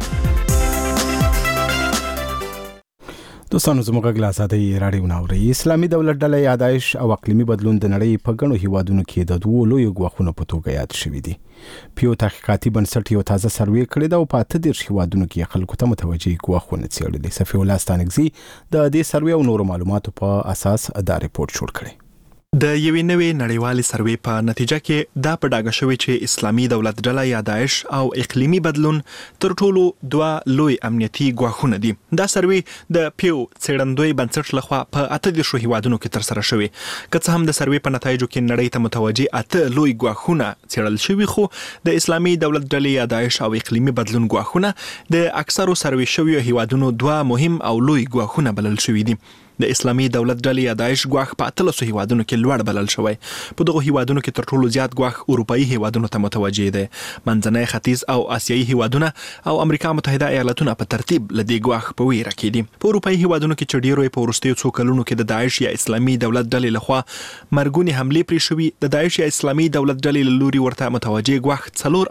دوستانو زموږ غږ له ازادۍ راډیو ناوړي. اسلامي دولت ډله یا داعش او اقلیمي بدلون د نړۍ په ګڼو هیوادونو کې د دوو لویو ګواښونو په توګه یاد شوي دي. پیو تحقیقاتي بنسټ یو تازه سروې کړې ده او په 18 هیوادونو کې خلکو ته متوجه ګواښونه څېړلي. صفي الله ستانکزي د دې سروې او نورو معلوماتو په اساس دا ریپورت جوړ کړی. د یوې نوې نړیوالې سروې په نتیجه کې دا په ډاګه شوی چې اسلامي دولت ډله یا داعش او اقلیمي بدلون تر ټولو دوه لوی امنیتي ګواښونه دي. دا سروې د پیو څېړندوی بنسټ لخوا په 18 هیوادونو کې ترسره شوې. که څه هم د سروې په نتایجو کې نړۍ ته متوجه 8 لوی ګواښونه څېړل شوي، خو د اسلامي دولت ډلې یا داعش او اقلیمي بدلون ګواښونه د اکثرو سروې شویو هیوادونو دوه مهم او لوی ګواښونه بلل شوي دي. د اسلامي دولت ډلې یا داعش ګواښ په 13 هیوادونو کې لوړ بلل شوی. په دغه هیوادونو کې تر ټولو زیات ګواښ اروپאי هیوادونو ته متوجه دي. منځنی ختیځ او آسیایي هیوادونه او امریکا متحده ایالاتونه په ترتیب لدې ګواښ په ویره کې دي. په اروپאי هیوادونو کې چې ډیرو په وروستیو څو کلونو کې د داعش یا اسلامي دولت ډلې لخوا مرګونی حمله پرې شوې، د داعش یا اسلامي دولت ډلې له لوري ورته متوجه ګواښ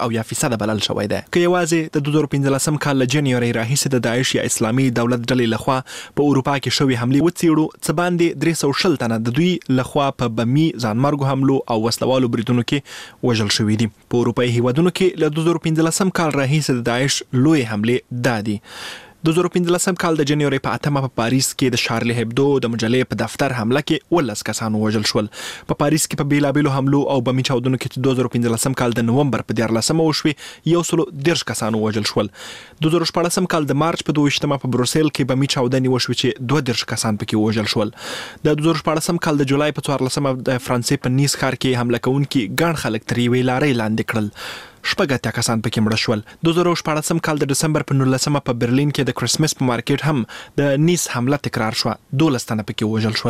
4% بلل شوی دی. که یوازې د 2015 کال له جنوري راهیسې د داعش یا اسلامي دولت ډلې لخوا په اروپا کې شوې حمله وڅېړو، څه باندې 300 تنه د دوی لخوا په بمي ځانمرګو حملو او وسلوالو بریدونو کې وژل شوي دي. په اروپאי هیوادونو کې له 2015 کال راهیسې د داعش لوی حمله دادي. 2015 کال د جنوري په 8 په پاریس کې د شارلی هبدو د مجلې په دفتر حمله کې 19 کسان وژل شول. په پاریس کې په بیلابیلو حملو او بمي چاودنو کې 2015 کال د نومبر په 14 وشوي 110 کسان وژل شول. 2014 کال د مارچ په 22 په بروسل کې بمي چاودنې وشوي چې 22 کسان پکې وژل شول. د 2014 کال د جولای په 14 د فرانسې په نیس ښار کې حمله کوونکي ګڼ خلک تر یوې لارې لاندې کړل. 8 کسان پکې مړه شول. 2014 کال د دسمبر په 19 په برلین کې د کرسمس په مارکیټ هم د نیس حمله تکرار شو. 12 تنه پکې وژل شول.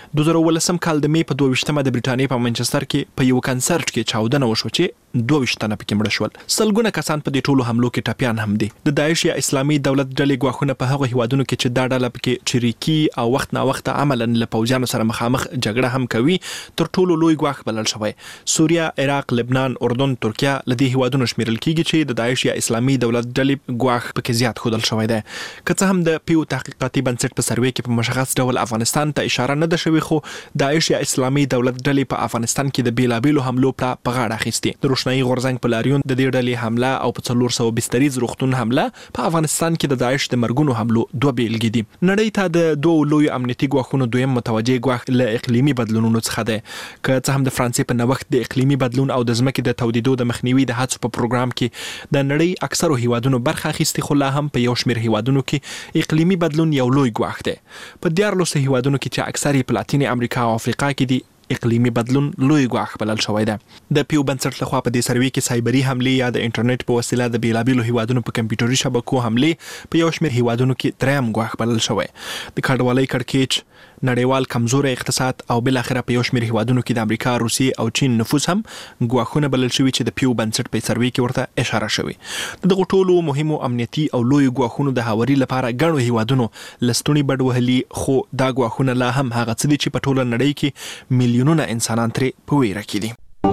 2018 کال د می په 22 د بریټانیا په منچستر کې په یو کنسرت کې چاودنه وشو چې 22 تنه پکې مړه شول. سلګونه کسان په دې ټولو حملو کې ټپيان هم دي. د داعش یا اسلامي دولت ډلې ګواښونه په هغه هیوادونو کې چې دا ډله پکې چریکي او وخت نا وخت عملاً له پوځیانو سره مخامخ جګړه هم کوي تر ټولو لوی ګواښ بلل شوی. سوریه، عراق، لبنان، اردن، ترکیه لدې هیوادونو شمیرل کیږي چې د داعش یا اسلامي دولت ډلې ګواښ پکې زیات خودل شوی دی. که څه هم د پیو تحقیقاتي بنسټ په سروې کې په مشخص ډول افغانستان ته اشاره نه ده شوې، خو داعش یا اسلامي دولت ډلې په افغانستان کې د بیلابیلو حملو په غاړه اخیستي. د روشنايي غورځنګ په لاریون د دې ډلې حمله او په 400 بستریز روغتون حمله په افغانستان کې د داعش د مرګونو حملو دوه بیلګې دي. نړۍ ته د دوه لوی امنیتي ګواښونو دویم متوجه ګواښ له اقلیمي بدلونونو څخه دی. که څه هم د فرانسې په نوښت د اقلیمي بدلون او د ځمکې د تودیدو د مخنیوي د هڅو په پروګرام کې د نړۍ اکثرو هیوادونو برخه اخیستي، خو لا هم په یو شمېر هیوادونو کې اقلیمي بدلون یو لوی ګواښ دی. په 14 هیوادونو کې چې اکثر په لاتینې امریکا او افریقا کې دي اقلیمي بدلون لوی ګواښ بلل شوی دی. د پیو بنسټ لخوا په دې سروې کې سایبري حملې یا د انټرنیټ په وسیله د بیلابیلو هیوادونو په کمپیوټري شبکو حملې په یو شمېر هیوادونو کې دریم ګواښ بلل شوی. د کډوالۍ کړکېچ، نړیوال کمزوري اقتصاد او بل اخره په یو شمېر هیوادونو کې د امریکا، روسیې او چین نفوذ هم ګواښونه بلل شوي چې د پیو بنسټ په سروې کې ورته اشاره شوې. دغه ټولو مهمو امنیتي او لوی ګواښونو د هواري لپاره ګڼو هیوادونو لستونی بډ وهلي، خو دا ګواښونه لا هم هغه څه دي چې په ټوله نړۍ کې میلیونونه انسانان ترې په ویره کې دي.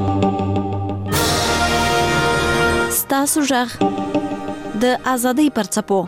ستاسو ژغ د ازادۍ پرڅپو.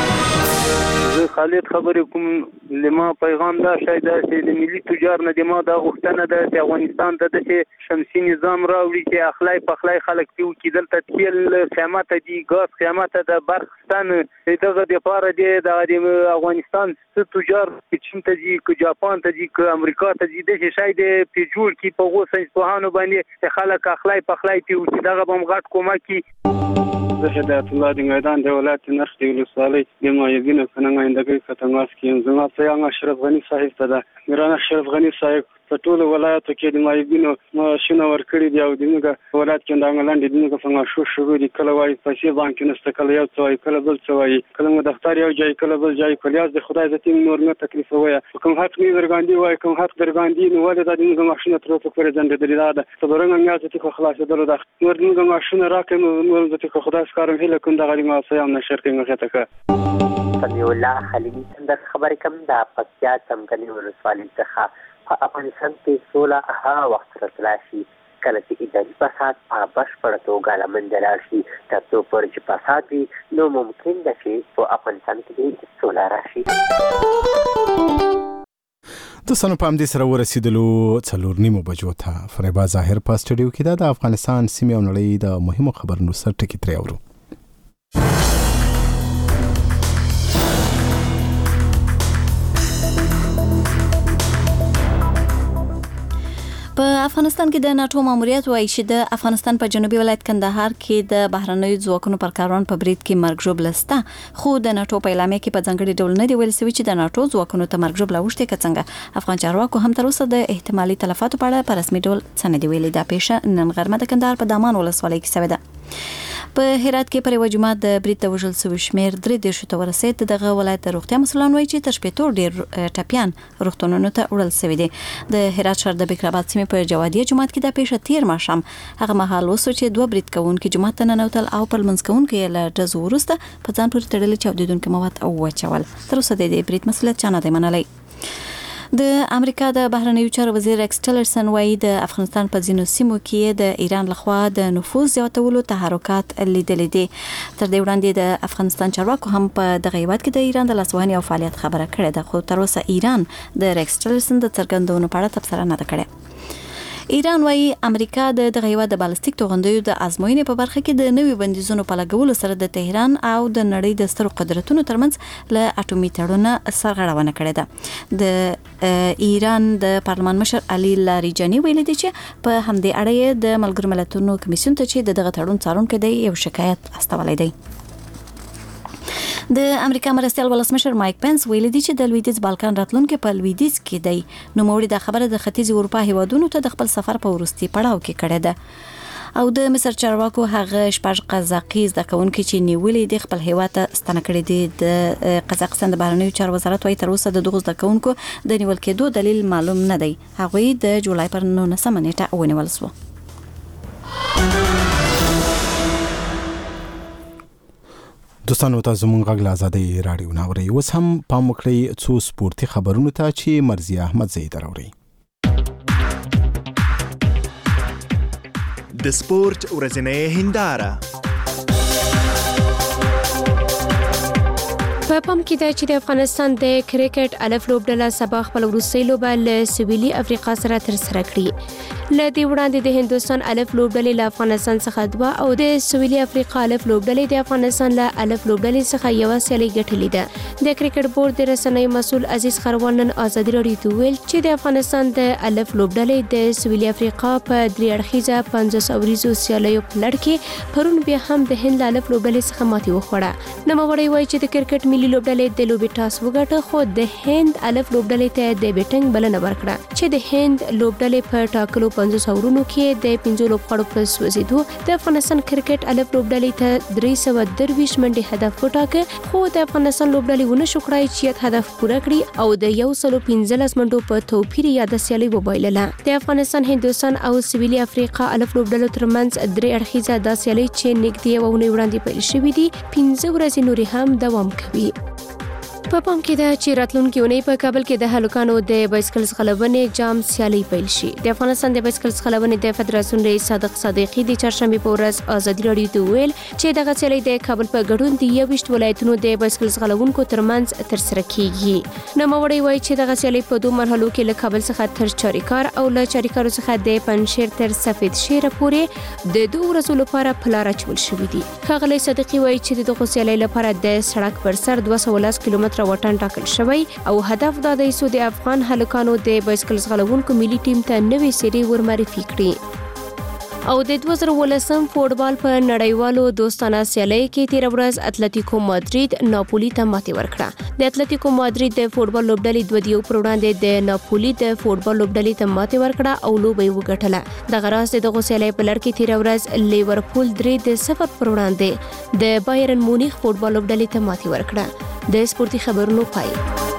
خالد خبرې کوم. لما پیغام دا شاید چې د ملي تجار نه د ما دا غوښتنه ده چې افغانستان ته د شمسي نظام راوړي چې اخلای پخلای خلک پیو کېدل ته تیل قیمت دي، غاز قیمت ده، برقستان دغه د پاره دی د افغانستان تجار چین ته دي، که جاپان ته دي، که امریکا ته دي، د شاید په جوړ کې په غوسه سپهانو باندې خلک اخلای پخلای پیو چې دغه بم غټ کومه کی. هدایت الله د میدان د ولایت نرخ دی ولسوالۍ د مایګینه څنګه اندګي فتنواس کې زما پیغام اشرف غنی صاحب ته ده. ګران اشرف غنی صاحب په ټولو ولایتو کې د مایبینو ماشونه ورکړي دي او دغه ولایت کې د انګلند دغه فنګاشو شروع دي کله وایي پیسې بانک نشته کله یو څوي کله بل څوي کله مو دفتر یو ځای کله بل ځای کلیاز د خدای د تیم نور نه تکلیف وایي کوم حق می درګاندي وایي کوم حق درګاندي نو ولې د دغه ماشونه تر څو پورې ځنډ درې ده صبرنګ نیاز ته خلاصېدل ده نور دغه ماشونه راکې نور د خدای سکارم هله کوم دغه ما سيام نشر کې مخه تک سمي الله خلیل څنګه خبرې کوم دا پکیا څنګه ولسوالۍ څخه په افغانستان کې سوله ها وخت راتلاشي کله چې اداري فساد په بشپړه توګه له منځه لاړ شي تر څو پورې چې فساد وي نو ممکن ده چې په افغانستان کې سوله راشي. دوستانو په همدې سره ورسېدلو 4:30 بجو ته فریبا ظاهر په سټوډیو کې د افغانستان سیمې او نړۍ د مهمو خبرونو سر ټکي ترې اورو. په افغانستان کې د ناتو ماموریت وایي چې د افغانستان په جنوبي ولایت کندهار کې د بهرنیو ځواکونو پر کاروان په برید کې مرګ ژوبله سته خو د ناتو په اعلامیه کې په ځانګړي ډول نه دی ویل شوی چې د ناتو ځواکونو ته مرګ ژوبله وشته کڅنګه افغان چارواکو هم تر اوسه د احتمالي تلفاتو په اړه په رسمي ډول څه نه دی ویلي. دا پیښه نن غرمه د کندهار په دامان ولسوالۍ کې شوې ده. په هرات کې پر وجمات د برید د وژل شوی شمیر 3 ته ورسید. دغه ولایت د روغتیا مسولان وایي چې تر شپېتو ډیر ټپيان روغتونونو ته وړل شوی دي. د هرات شهر د بکرآباد سیمې په جوادیه جماعت کې د پیښه تیر ماښام هغه مهال وسو چې 2 برید کوونکي جماعت ته ننوتل او په منځ کوونکي له ډزو وروسته په ځان پورې تړلي چاودیدونکي مواد او وچول. تر اوسه د دې برید مسؤلیت چا نه دی منلی. د امریکا د بهرنیو چارو وزیر ایکس ټیلرسن وایي د افغانستان په ځینو سیمو کې د ایران لخوا د نفوذ زیاتولو تحرکات لیدل دي. تر دې وړاندې د افغانستان چارواکو هم په دغه هیواد کې د ایران د لاسوهنې او فعالیت خبره کړې ده خو تر اوسه ایران د ایکس ټیلرسن د څرګندونو په اړه تبصره نه ده کړې. ایران وایي امریکا د دغه هیواد د بالستیک توغندیو د ازموینې په برخه کې د نوي بندیزونو په لګولو سره د تهران او د نړۍ د سترو قدرتونو ترمنځ له اټومي تړون سرغړونه کړې ده. د ایران د پارلمان مشر علي لاریجاني ویلي دی چې په همدې اړه د ملګرو ملتونو کمیسیون ته چې دغه تړون څارونکی دی یو شکایت استولی دی. د امریکا مرستیال ولسمشر مایک پنس ویلي دی چې د لویدیځ بالکان راتلونکي په لویدیځ کې دی. نو موړي د خبره د ختیځ اروپا هیوادونو ته د خپل سفر په وروستي پړاو کې کړې ده او د مصر چارواکو هغه شپږ قزاقي زده کوونکي چې نیولې د خپل هیواد ته ستنه کړې دي. د قزاقستان د بهرنیو چارو وزارت وايي تر اوسه د دغه زده کوونکو د نیول کېدو دلیل معلوم نه دی. هغوی د جولای پر 19 نیټه ونیول شو. دوستانو تاسو مونږ غږ له آزادۍ رادیو ناوړي اوس هم پام وکړئ څو سپورتي خبرونو ته چې مرزي احمد زید راوړي. د سپورت ورځنۍ هنداره په پام کې ده چې د افغانستان د کرکټ الف لوبډله سبا خپل وروستۍ لوبه له سویلي افریقا سره ترسره کړي. له دې وړاندې د هندوستان الف لوبډلې له افغانستان څخه 2 او د سویلي افریقا الف لوبډلې د افغانستان له الف لوبډلې څخه یو سیالي ګټلې ده. د کرکټ بورډ د رسنۍ مسؤل عزیز خروان نن آزادي رادیو ته ویل چې د افغانستان د الف لوبډلې د سویلي افریقا په 3 اړخیزه 500 اوریزو سیالیو په لړ کې پرون بیا هم د هند الف لوبډلې څخه ماتې وخوړه. نوموړی وایي چې د کرکټ ملي لوبډلې د لوبې ټاس وګټه خو د هند الف لوبډلې ته د بیټنګ بلنه ورکړه چې د هند لوبډلې په ټاکلو 500 اورونو کې د 15 لوبغاړو په سوځېدو د افغانستان کرکټ الف لوبډلې ته 323 منډې هدف وټاکه خو د افغانستان لوبډلې ونه شو کړای چې هدف پوره کړي او د 115 منډو په توپیر یاد سیالي وبایلله. د افغانستان هندوستان او سویلي افریقا الف لوبډلو ترمنځ 3 اړخیزه د سیالي چې نږدې وونه وړاندې پیل شوې دي 15 ورځې نورې هم دوام کوي. په پام کې ده چې راتلونکي اونۍ په کابل کې د هلکانو د بایسکل ځغلونې جام سیالي پیل شي. د افغانستان د بایسکل ځغلونې د فدراسیون رئیس صادق صادقي د چهارشنبه په ورځ آزادي رادیو ته ویل چې دغه سیالي د کابل په ګډون د 21 ولایتونو د بایسکل ځغلونکو ترمنځ ترسره کیږي. نوموړی وایي چې دغه سیالي په 2 مرحلو کې له کابل څخه تر چاریکار او له چاریکارو څخه د پنشیر تر سفید شیر پورې د 2 ورځو لپاره پلان اچول شوی دی. ښاغلی صادقي وایي چې دغه سیالي لپاره د سړک پر سر 210 کیلومتره وټن ټاکل شوی او هدف دا دی چې د افغان هلکانو د بایسکل ځغلونکو ملي ټیم ته نوې سری ورمعرفي کړي. او د 2018 فوټبال په نړیوالو دوستانه سیالۍ کې تیر ورځ اتلتیکو مادرید ناپولی ته ماتې ورکړه. د اتلتیکو مادرید د فوټبال لوبډلې 2-1 پر وړاندې د ناپولی د فوټبال لوبډلې ته ماتې ورکړه او لوبه یې وګټله. دغه راز د دغه سیالۍ په لړ کې تیر ورځ لیورپول 3-0 پر وړاندې د بایرن مونیخ فوټبال لوبډلې ته ماتې ورکړه. د سپورتي خبرونو پای.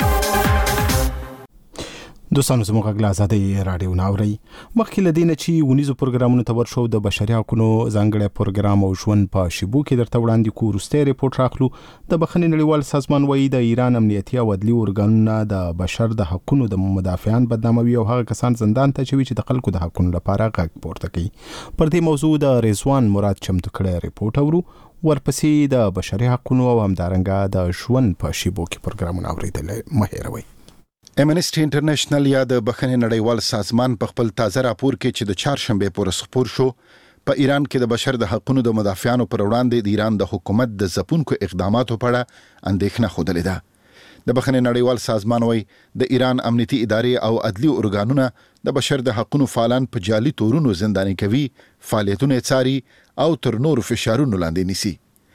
دوستانو زموږ غږ له ازادۍ راډیو ناوري. مخکې له دې نه چې ونیزو پروګرامونو ته ورشو د بشري حقوقو ځانګړی پروګرام او ژوند په شیبو کې درته وړاندې کوو. وروستی ریپورټ راخلو. د بخښنې نړیوال سازمان وایي د ایران امنیتي او عدلي ارګانونه د بشر د حقوقو د مدافعان بدناموي او هغه کسان زندان ته اچوي چې د خلکو د حقوقو لپاره غږ پورته کوي. پر دې موضوع د رضوان مراد چمتو کړی ریپورټ اورو. ورپسې د بشري حقوقو او همدارنګه د ژوند په شیبو کې پروګرامونه اوریدل مه هېروئ. امنسټي انټرنیشنل یا د بخښنې نړیوال سازمان په خپل تازه راپور کې چې د چهارشنبه پورې خپور شو په ایران کې د بشر د حقوقو د مدافعانو پر وړاندې د ایران د حکومت د ځپونکو اقداماتو په اړه اندېښنه خوده ده. د بخښنې نړیوال سازمان وایي د ایران امنیتي ادارې او عدلي ارګانونه د بشر د حقوقو فعالان په جعلي تورونو زنداني کوي، فعالیتونه څاري او تر نورو فشارونو لاندې نیسي.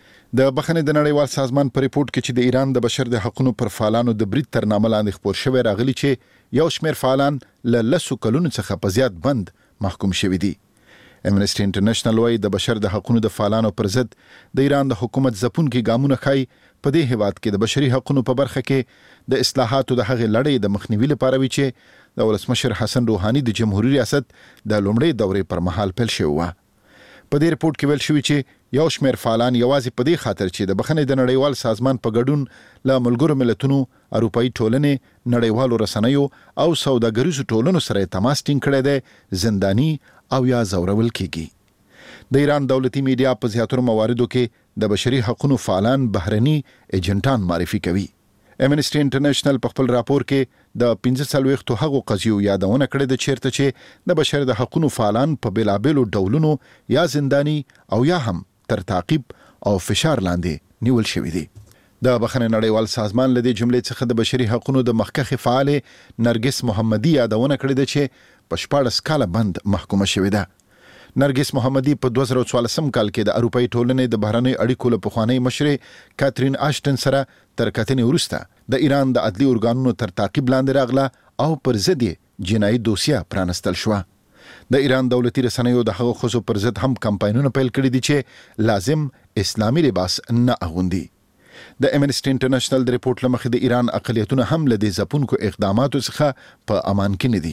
د بخښنې د نړیوال سازمان په ریپورت کې چې د ایران د بشر د حقوقو پر فعالانو د برید تر نامه لاندې خپور شوی راغلی چې یو شمېر فعالان له 10 کلونو څخه په زیات بند محکوم شوي دي. امنسټي انټرنیشنل وايي د بشر د حقوقو د فعالانو پر ضد د ایران د حکومت ځپونکي ګامونه ښایي په دې هیواد کې د بشري حقوقو په برخه کې د اصلاحاتو د هغې لړۍ د مخنیوي لپاره وي چې د ولسمشر حسن روحاني د جمهوریت ریاست د لومړۍ دورې پر مهال پیل شوی و. په دې ریپورت کې ویل شوی چې یو شمېر فعالان یوازې په دې خاطر چې د بخښنې د نړیوال سازمان په ګډون له ملګرو ملتونو، اروپایي ټولنې، نړیوالو رسنیو او سوداګریزو ټولنو سره تماس ټینګ کړی دی، زنداني او یا ځورول کیږي. د ایران دولتي میډیا په زیاتره مواردو کې د بشري حقوقو فعالان بهرني ایجنټان معرفي کوي. امنسټي انټرنیشنل په خپل راپور کې د 45 هغو قضیو یادونه کړې ده چیرته چې د بشر د حقوقو فعالان په بېلابېلو ډولونو یا زنداني او یا هم تر تعقیب او فشار لاندې نیول شوی دي. د بخښنې نړیوال سازمان له دې جملې څخه د بشري حقوقو د مخکښې فعال نرګس محمدي یادونه کړې ده چې په 14 کاله بند محکومه شوې ده. نرګس محمدي په 2014 کال کې د اروپایي ټولنې د بهرنۍ اړیکو له پخوانۍ مشرې کاترین آشټن سره تر کتنې وروسته د ایران د عدلي ارګانونو تر تعقیب لاندې راغله او پر ضد یې جنایي دوسیه پرانستل شوه. د ایران دولتي رسنیو د هغو ښځو پر ضد هم کمپاینونه پیل کړي دي چې لازم اسلامي لباس نه اغوندي. د امنسټي انټرنیشنل د ریپورت له مخې د ایران اقلیتونه هم له دې ځپونکو اقداماتو څخه په امان کې نه دي.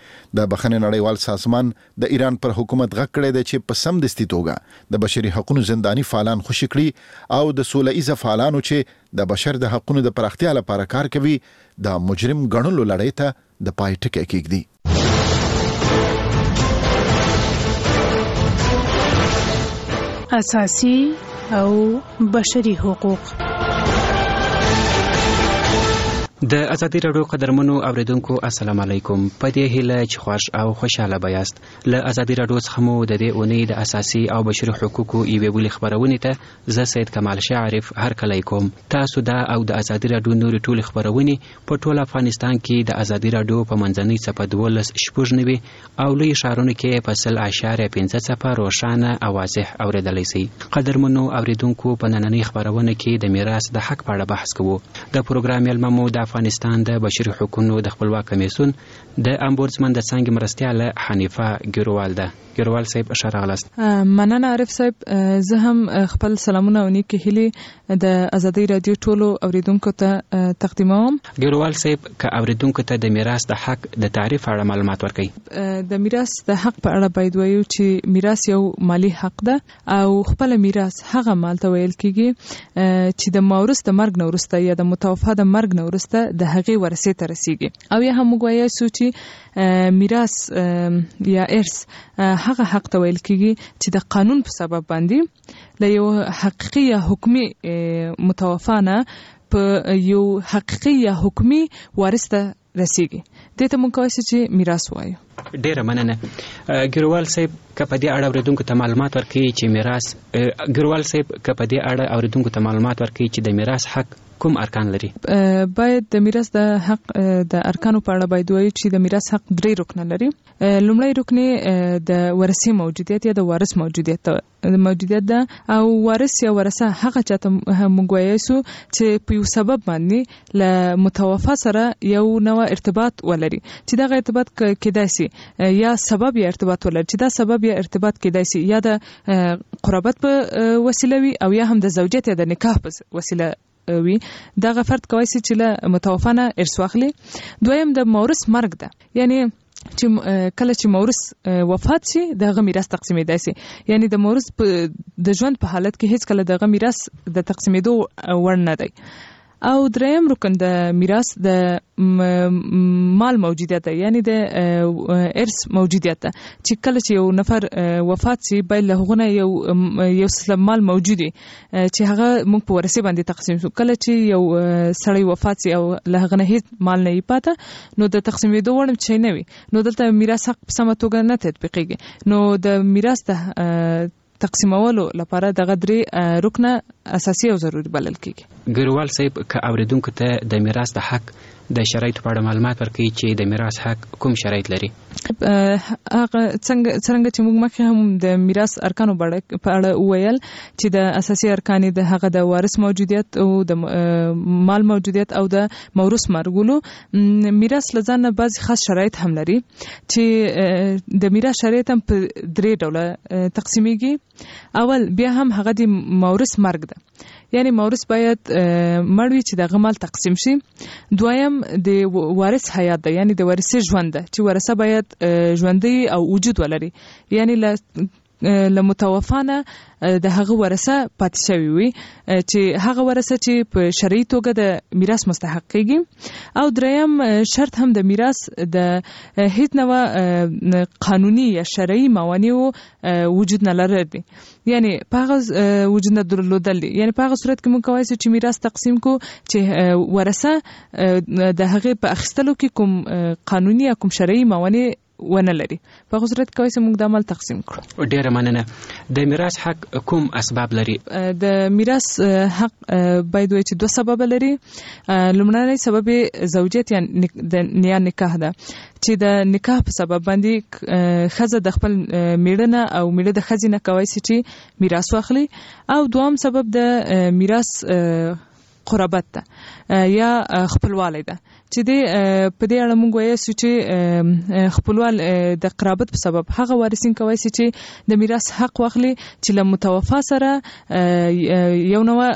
د بخښنې نړیوال سازمان د ایران پر حکومت غږ کړی دی چې په سمدستي توګه د بشري حقوقو زنداني فعالان خوشي کړي او د سوله ایزه فعالانو چې د بشر د حقوقو د پراختیا لپاره کار کوي د مجرم ګڼلو لړۍ ته د پای ټکی کېږدي. اساسي او بشري حقوق. د ازادي راډیو قدرمنو اوریدونکو السلام علیکم. په دې هیله چې خوښ او خوشاله بیاست. له ازادي راډیو څخه مو د دې اونۍ د اساسي او بشري حقوقو یوې بلې خبرونې ته زه سید کمال شاعرف هرکلی کوم. تاسو دا او د ازادي راډیو نورې ټولې خبرونې په ټول افغانستان کې د ازادي راډیو په منځنۍ څپه 12.9 او لوی ښارونو کې په 100.5 څپه روښانه او واضح اوریدلی شئ. قدرمنو اوریدونکو په نننۍ خبرونه کې د میراث د حق په اړه بحث کوو. د پروګرام میلمه مو د افغانستان د بشري حقوقو د خپلواک کمیسیون د امبورسمن د څنګه مرستیاله حنیفه ګیروال ده. ګیروال صاحب اشاره غلست. مننه عارف صاحب. زه هم خپل سلامونه او نیک هیلې د ازادي رادیو ټولو اوریدونکو ته تقدیموم. ګیروال صاحب که اوریدونکو ته د میراث د حق د تعریف اړه معلومات ورکړي. د میراث د حق په اړه باید وایو چې میراث یو مالی حق ده او خپل میراث هغه مال ته ویل کیږي چې د مورث د مرګ نه وروسته یا د متوفا د مرګ نه وروسته د هغې ورثې ته رسیږي. او یا هم موږ وایو چې میراث یا ارث هغه حق ته ویل کیږي چې د قانون په سبب باندې له یو حقیقي یا حکمي متوفا نه په یو حقیقي یا حکمي وارث ته رسیږي. دې ته موږ کولی چې میراث وایو. ډیره مننه. ګیروال صاحب که په دې اړه اوریدونکو ته معلومات ورکړي چې میراث ګیروال صاحب که په دې اړه اوریدونکو ته معلومات ورکړي چې د میراث حق کوم ارکان لري؟ باید د میراث د حق د ارکانو په اړه باید وایو چې د میراث حق 3 رکنه لري. لومړی رکن د ورثي موجودیت یا د وارث موجودیت ده او وارث یا ورثه هغه چاته موږ وایو چې په یو سبب باندې له متوفا سره یو نوع ارتباط ولري چې دا ارتباط کېدای شي یا سبب یا ارتباط ولري چې دا سبب یا ارتباط کېدای شي یا د قرابت په وسیله وي او یا هم د زوجیت یا د نکاح په وسیله وي. دا فرد کوي چې له متوفا نه ارث واخلي. دویم د مورث مرګ ده، یعنی چې کله چې مورث وفات شي دغه میراث تقسیمېدای شي، یعنی د مورث د ژوند په حالت کې هیڅ کله دغه میراث د تقسیمېدو وړ نه دی. او دریم رکن د میراث د مال موجودیت ده، یعنی د ارث موجودیت ده چې کله چې یو نفر وفات شي باید له هغه یو سلم مال موجودي چې هغه موږ په ورثه باندې تقسیم شو. کله چې یو سړی وفات شي او له هغه نه هیڅ مال نه پاته نو د تقسیمېدو وړ شي نه وي، نو دلته میراث حق په سمه توګه نه تطبیقیږي. نو د میراث د تقسیمولو لپاره دغه 3 رکنه اساسي او ضروري بلل کیږي. ګروال صاحب که اوریدونکو ته د میراث د حق د شرایطو په اړه معلومات ورکړي چې د میراث حق کوم شرایط لري؟ هغه څنګه چې موږ مخکې هم د میراث ارکانو په اړه وویل چې د اساسي ارکان د هغه د وارث موجودیت او د مال موجودیت او د موروث مرګولو. میراث لزان بعض خاص شرایط هم لري چې د میراث شرایط هم په 3 ډوله تقسیمیږي. اول بیا هم هغه د موروث مرګ ده، یعنی موروث باید مړ وي چې د غمال تقسیم شي. دویم د وارث حیات ده، یعنی د وارث ژوند ده چې ورثه باید ژوندۍ او وجود ولري، یعنی له متوفانه د هغه ورثه پاتې شوی وي چې هغه ورثه چې په شرعي توګه د میراث مستحق کیږي. او دریم شرط هم د میراث د هیڅ نوع قانوني یا شرعي موانعو وجود نه لري، یعنی په هغه وجود نه درلودل دي. یعنی په هغه صورت کې موږ کولی چې میراث تقسیم کو چې ورثه د هغه په اخیستلو کې کوم قانوني یا کوم شرعي موانع ونه لري. په هغه صورت کې کولی چې موږ د عمل تقسیم کړو. ډیره مننه. د میراث حق کوم اسباب لري؟ د میراث حق باید وایي چې 2 سبب لري. لومړنی سبب زوجیت یا نکاح ده چې د نکاح په سبب باندې ښځه د خپل میړه او میړه د ښځې نه کولی شي چې میراث واخلي. او دوم سبب د میراث قرابت ده یا خپلوالی ده چې په دې اړه موږ وایو چې خپلوال د قرابت په سبب هغه وارثین کوي چې د میراث حق واخلي چې له متوفا سره یو نوع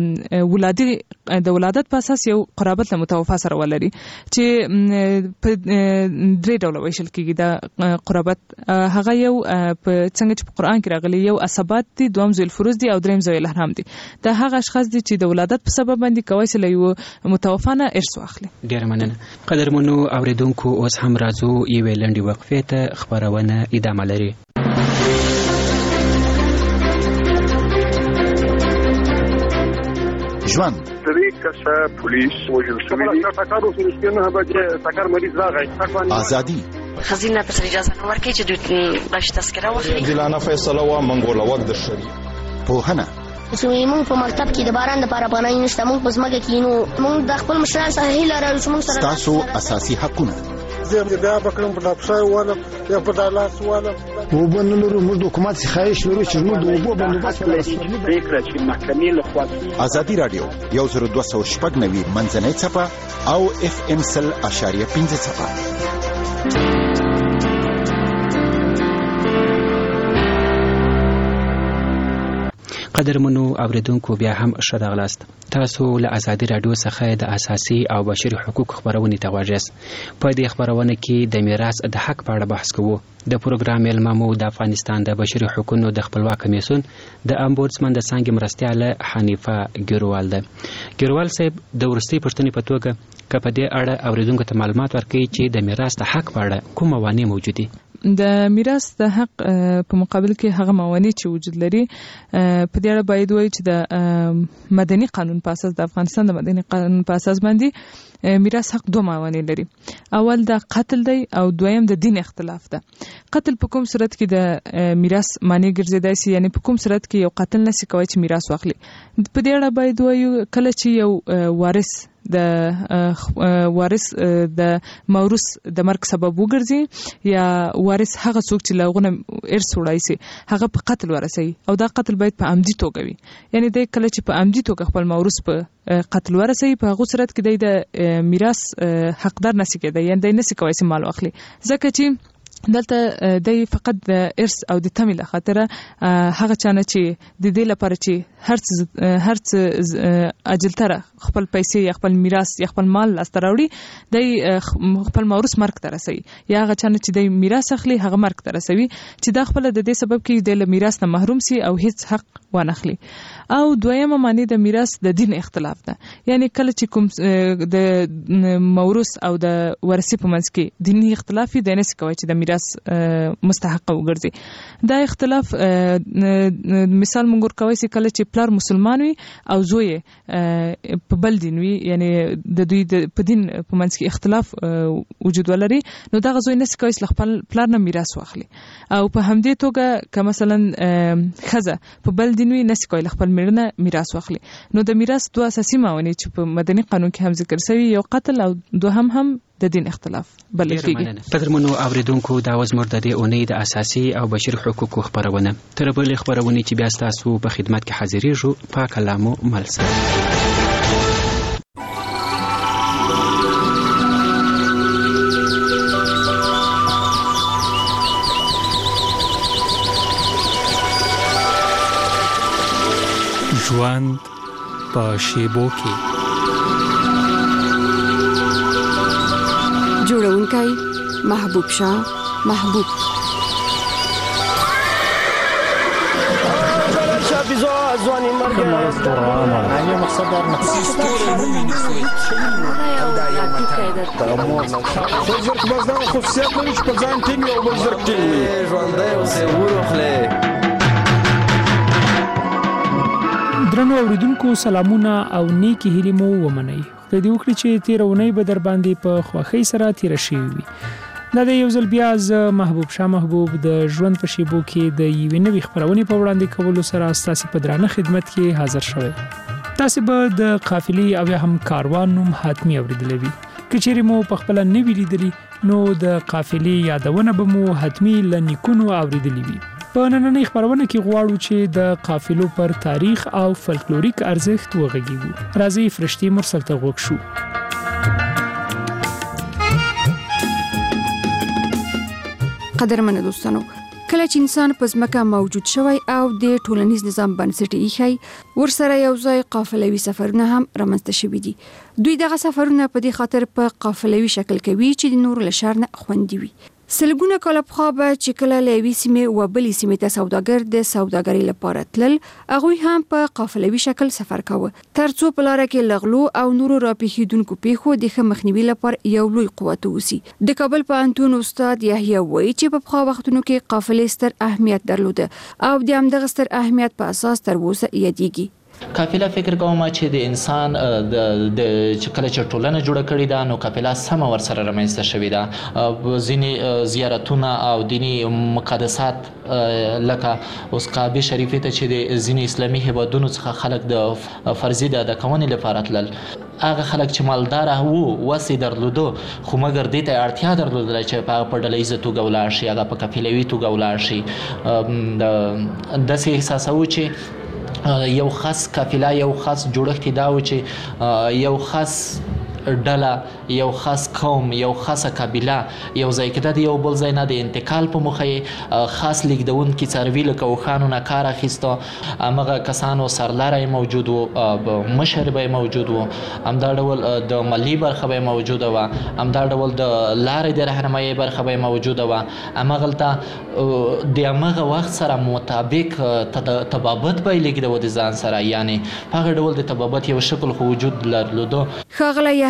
د ولادت په اساس یو قرابت له متوفا سره ولري چې په 3 ډوله ویشل کیږي. د قرابت هغه یو په څنګه چې په قران کې راغلي، یو عصبات دي، دوم ذوی الفروض دي او دریم ذوی الارحام دي. دا هغه اشخاص دي چې د ولادت په سبب باندې کوي چې له یو متوفا نه ارث واخلي. ډیره مننه. قدرمنو اوریدونکو اوس هم راځو یوې لنډې وقفې ته، خبرونه ادامه لري. ژوند کسه پولیس وژل شوی دي. ټاکر اوس نه بجې ټاکر مریض راغی. ازادي خزینه ته اجازه نه ورکړي چې دوی غش تذکره واخلي. جلانه فیصله وا منګوله وخت د شری پوهنه موږ په مکتب کې د باران لپاره پناه نشته، موږ په ځمکه کې نو موږ د خپل مشران سره هیله لرو چې موږ سره تاسو اساسي حقونه زه بیا بکرم په لاپسای والا یا په دالاس والا وبنلو موږ د حکومت څخه خواهش لرو چې موږ د وبو بندوبست فکر چې محکمې له خوا ازادي رادیو 1290 منځنۍ صفه او FM 100.5 صفه. قدرمنو اوریدونکو بیا هم ښه راغلاست. تاسو له ازادي رادیو څخه د اساسي او بشري حقوق خبرونه ته غواړئ. په دې خبرونه کې د میراث د حق په اړه بحث کوو. د پروګرام ملممو د افغانستان د بشري حقوقو د خپلواک کمیسیون د امبودسمن د څنګه مرستياله حنیفه ګروال ده. ګروال صاحب د ورستي پښتنې په توګه کپه دې اړه اوریدونکو ته معلومات ورکړي چې د میراث د حق په اړه کوم موانع موجود دي؟ د میراث د حق په مقابل کې هغه موانع چې وجود لري په دې اړه باید وایي چې د مدني قانون په اساس د افغانستان د مدني قانون په اساس باندې میراث حق دوه موانع لري. اول د قتل دی او دویم د دین اختلاف ده. قتل په کوم صورت کې د میراث معنی ګرځیدای شي، یعنی په کوم صورت کې یو قاتل نشي کوي چې میراث واخلي. په دې اړه باید وایو کله چې یو وارث د موروث د مرګ سبب وګرځي یا وارث هغه څوک چې لغونه ارث وړای شي هغه په قتل ورسي او دا قتل باید په عمدي توګه وي، یعنی د کله چې په عمدي توګه خپل موروث په قتل ورسي په هغه صورت کې د میراث حقدار نشي کېدای، یعنی د نشي کوي چې مال واخلي، ځکه چې دلته د فقط د ارث او د تمې له خاطره هغه چانه چې د دې لپاره چې هرڅ اجلتره خپل پیسې یا خپل میراث یا خپل مال لاسته راوړي د خپل موروث مرګ ته رسوي، یا هغه چانه چې د میراث اخلي هغه مرګ ته رسوي چې دا خپل د دې سبب کې د میراث نه محروم سي او هیڅ حق وانخلي. او دویمه معنی د میراث د دین اختلاف ده، یعنی کله چې کوم د موروث او د ورثي په منځ کې دینی اختلاف دی نه کوي چې د میراث مستحق وګرځي. دا اختلاف مثال مونږ کوي چې کله چې پلار مسلمان وي او زوی په بل دین وي، یعنی د دوی په دین په منځ کې اختلاف وجود ولري، نو دا زوی نس کوي چې خپل پلار نه میراث واخلي. او په همدې توګه که مثلا خزه په بل دین وي نس کوي خپل میړنه میراث واخلي. نو د میراث دوه اساسي موانع چې په مدني قانون کې هم ذکر شوی، یو قتل او دوهم هم د دین اختلاف بلل کېږي. قدرمنو اوریدونکو دا وزمر د دې اونۍ د اساسي او بشري حقوقو خبرونه تر بل خبرونه چې بیا تاسو په خدمت کې حاضرېږو په کلامو ملسه. ژوند په شیبو کې جوړونکی محبوب شاه محبوب درنو اوریدونکو سلامونه او نیکی هیلې مو ومنئ. خدای دې وکړي چې تیر اونۍ به در باندې په خوښۍ سره تیر شي وي. دا د یو ځل بیا ز محبوب شاه محبوب د ژوند په شیبو کې د یوې نوې خبرونې په وړاندې کولو سره ستاسو په درانه خدمت کې حاضر شوی. تاسو به د قافلې او یا هم کاروان نوم حتمی اوریدلی وي. که چیرې مو په خپله نه وي لیدلي نو د قافلې یادونه به مو حتمی له نیکونو اوریدلي وي. په نننۍ خبرونه کې غواړو چې د قافلو پر تاریخ او فلکلوریک ارزښت وغږیږو. راځئ فرشتي مرسل ته غوږ شو. قدرمنو دوستانو، کله چې انسان په ځمکه موجود شوی او د ټولنیز نظام بنسټ ایښی، ورسره یو ځای قافلوي سفرونه هم رامنځته شوي دي. دوی دغه سفرونه په دې خاطر په قافلوي شکل کوي چې د نورو له شر نه خوندي وي. سلګونه کاله پخوا به چې کله له یوې سیمې و بلې سیمې ته سوداګر د سوداګرۍ لپاره تلل، هغوی هم په قافلوي شکل سفر کاوه، تر څو په لاره کې له غلو او نورو راپېښېدونکو پیښو د ښه مخنیوي لپاره یو لوی قوت واوسي. د کابل پوهنتون استاد یحیی وایي چې په پخوا وختونو کې قافلې ستر اهمیت درلوده او د همدغه ستر اهمیت په اساس تر اوسه یادېږي. قافله فکر کوم چې د انسان د کله چې ټولنه جوړه کړې ده نو قافله سم ورسره رامنځته شوې ده. ځینې زیارتونه او دینی مقدسات لکه اوس کعبه شریفه ته چې د ځینې اسلامي هیوادونو څخه خلک د فرضي د ادا کونې لپاره تلل، هغه خلک چې مالدار وو وسې درلودو خو مګر دې ته اړتیا درلودله چې په ډله ییزه توګه ولاړ شي، هغه په قافلوي توګه ولاړ شي. داسې احساسوو چې یو خاص قافله، یو خاص جوړښت دا و چې یو خاص ډله، یو خاص قوم، یو خاصه قبیله یو ځای کې د یو بل ځای نه د انتقال په موخه خاص لیږدونکي څاروي لکه اوښانو نه کار اخیسته. همغه کسانو سرلاری موجود و، مشر به موجود و، همدا ډول د مالی برخه به موجوده وه، همدا ډول د لارې د رهنمایي برخه به موجوده وه. همغلته د همغه وخت سره مطابق طبابت به یې لیږدوه د ځان سره، یعنې په هغه ډول د طبابت یو شکل خو وجود درلوده. ښاغلی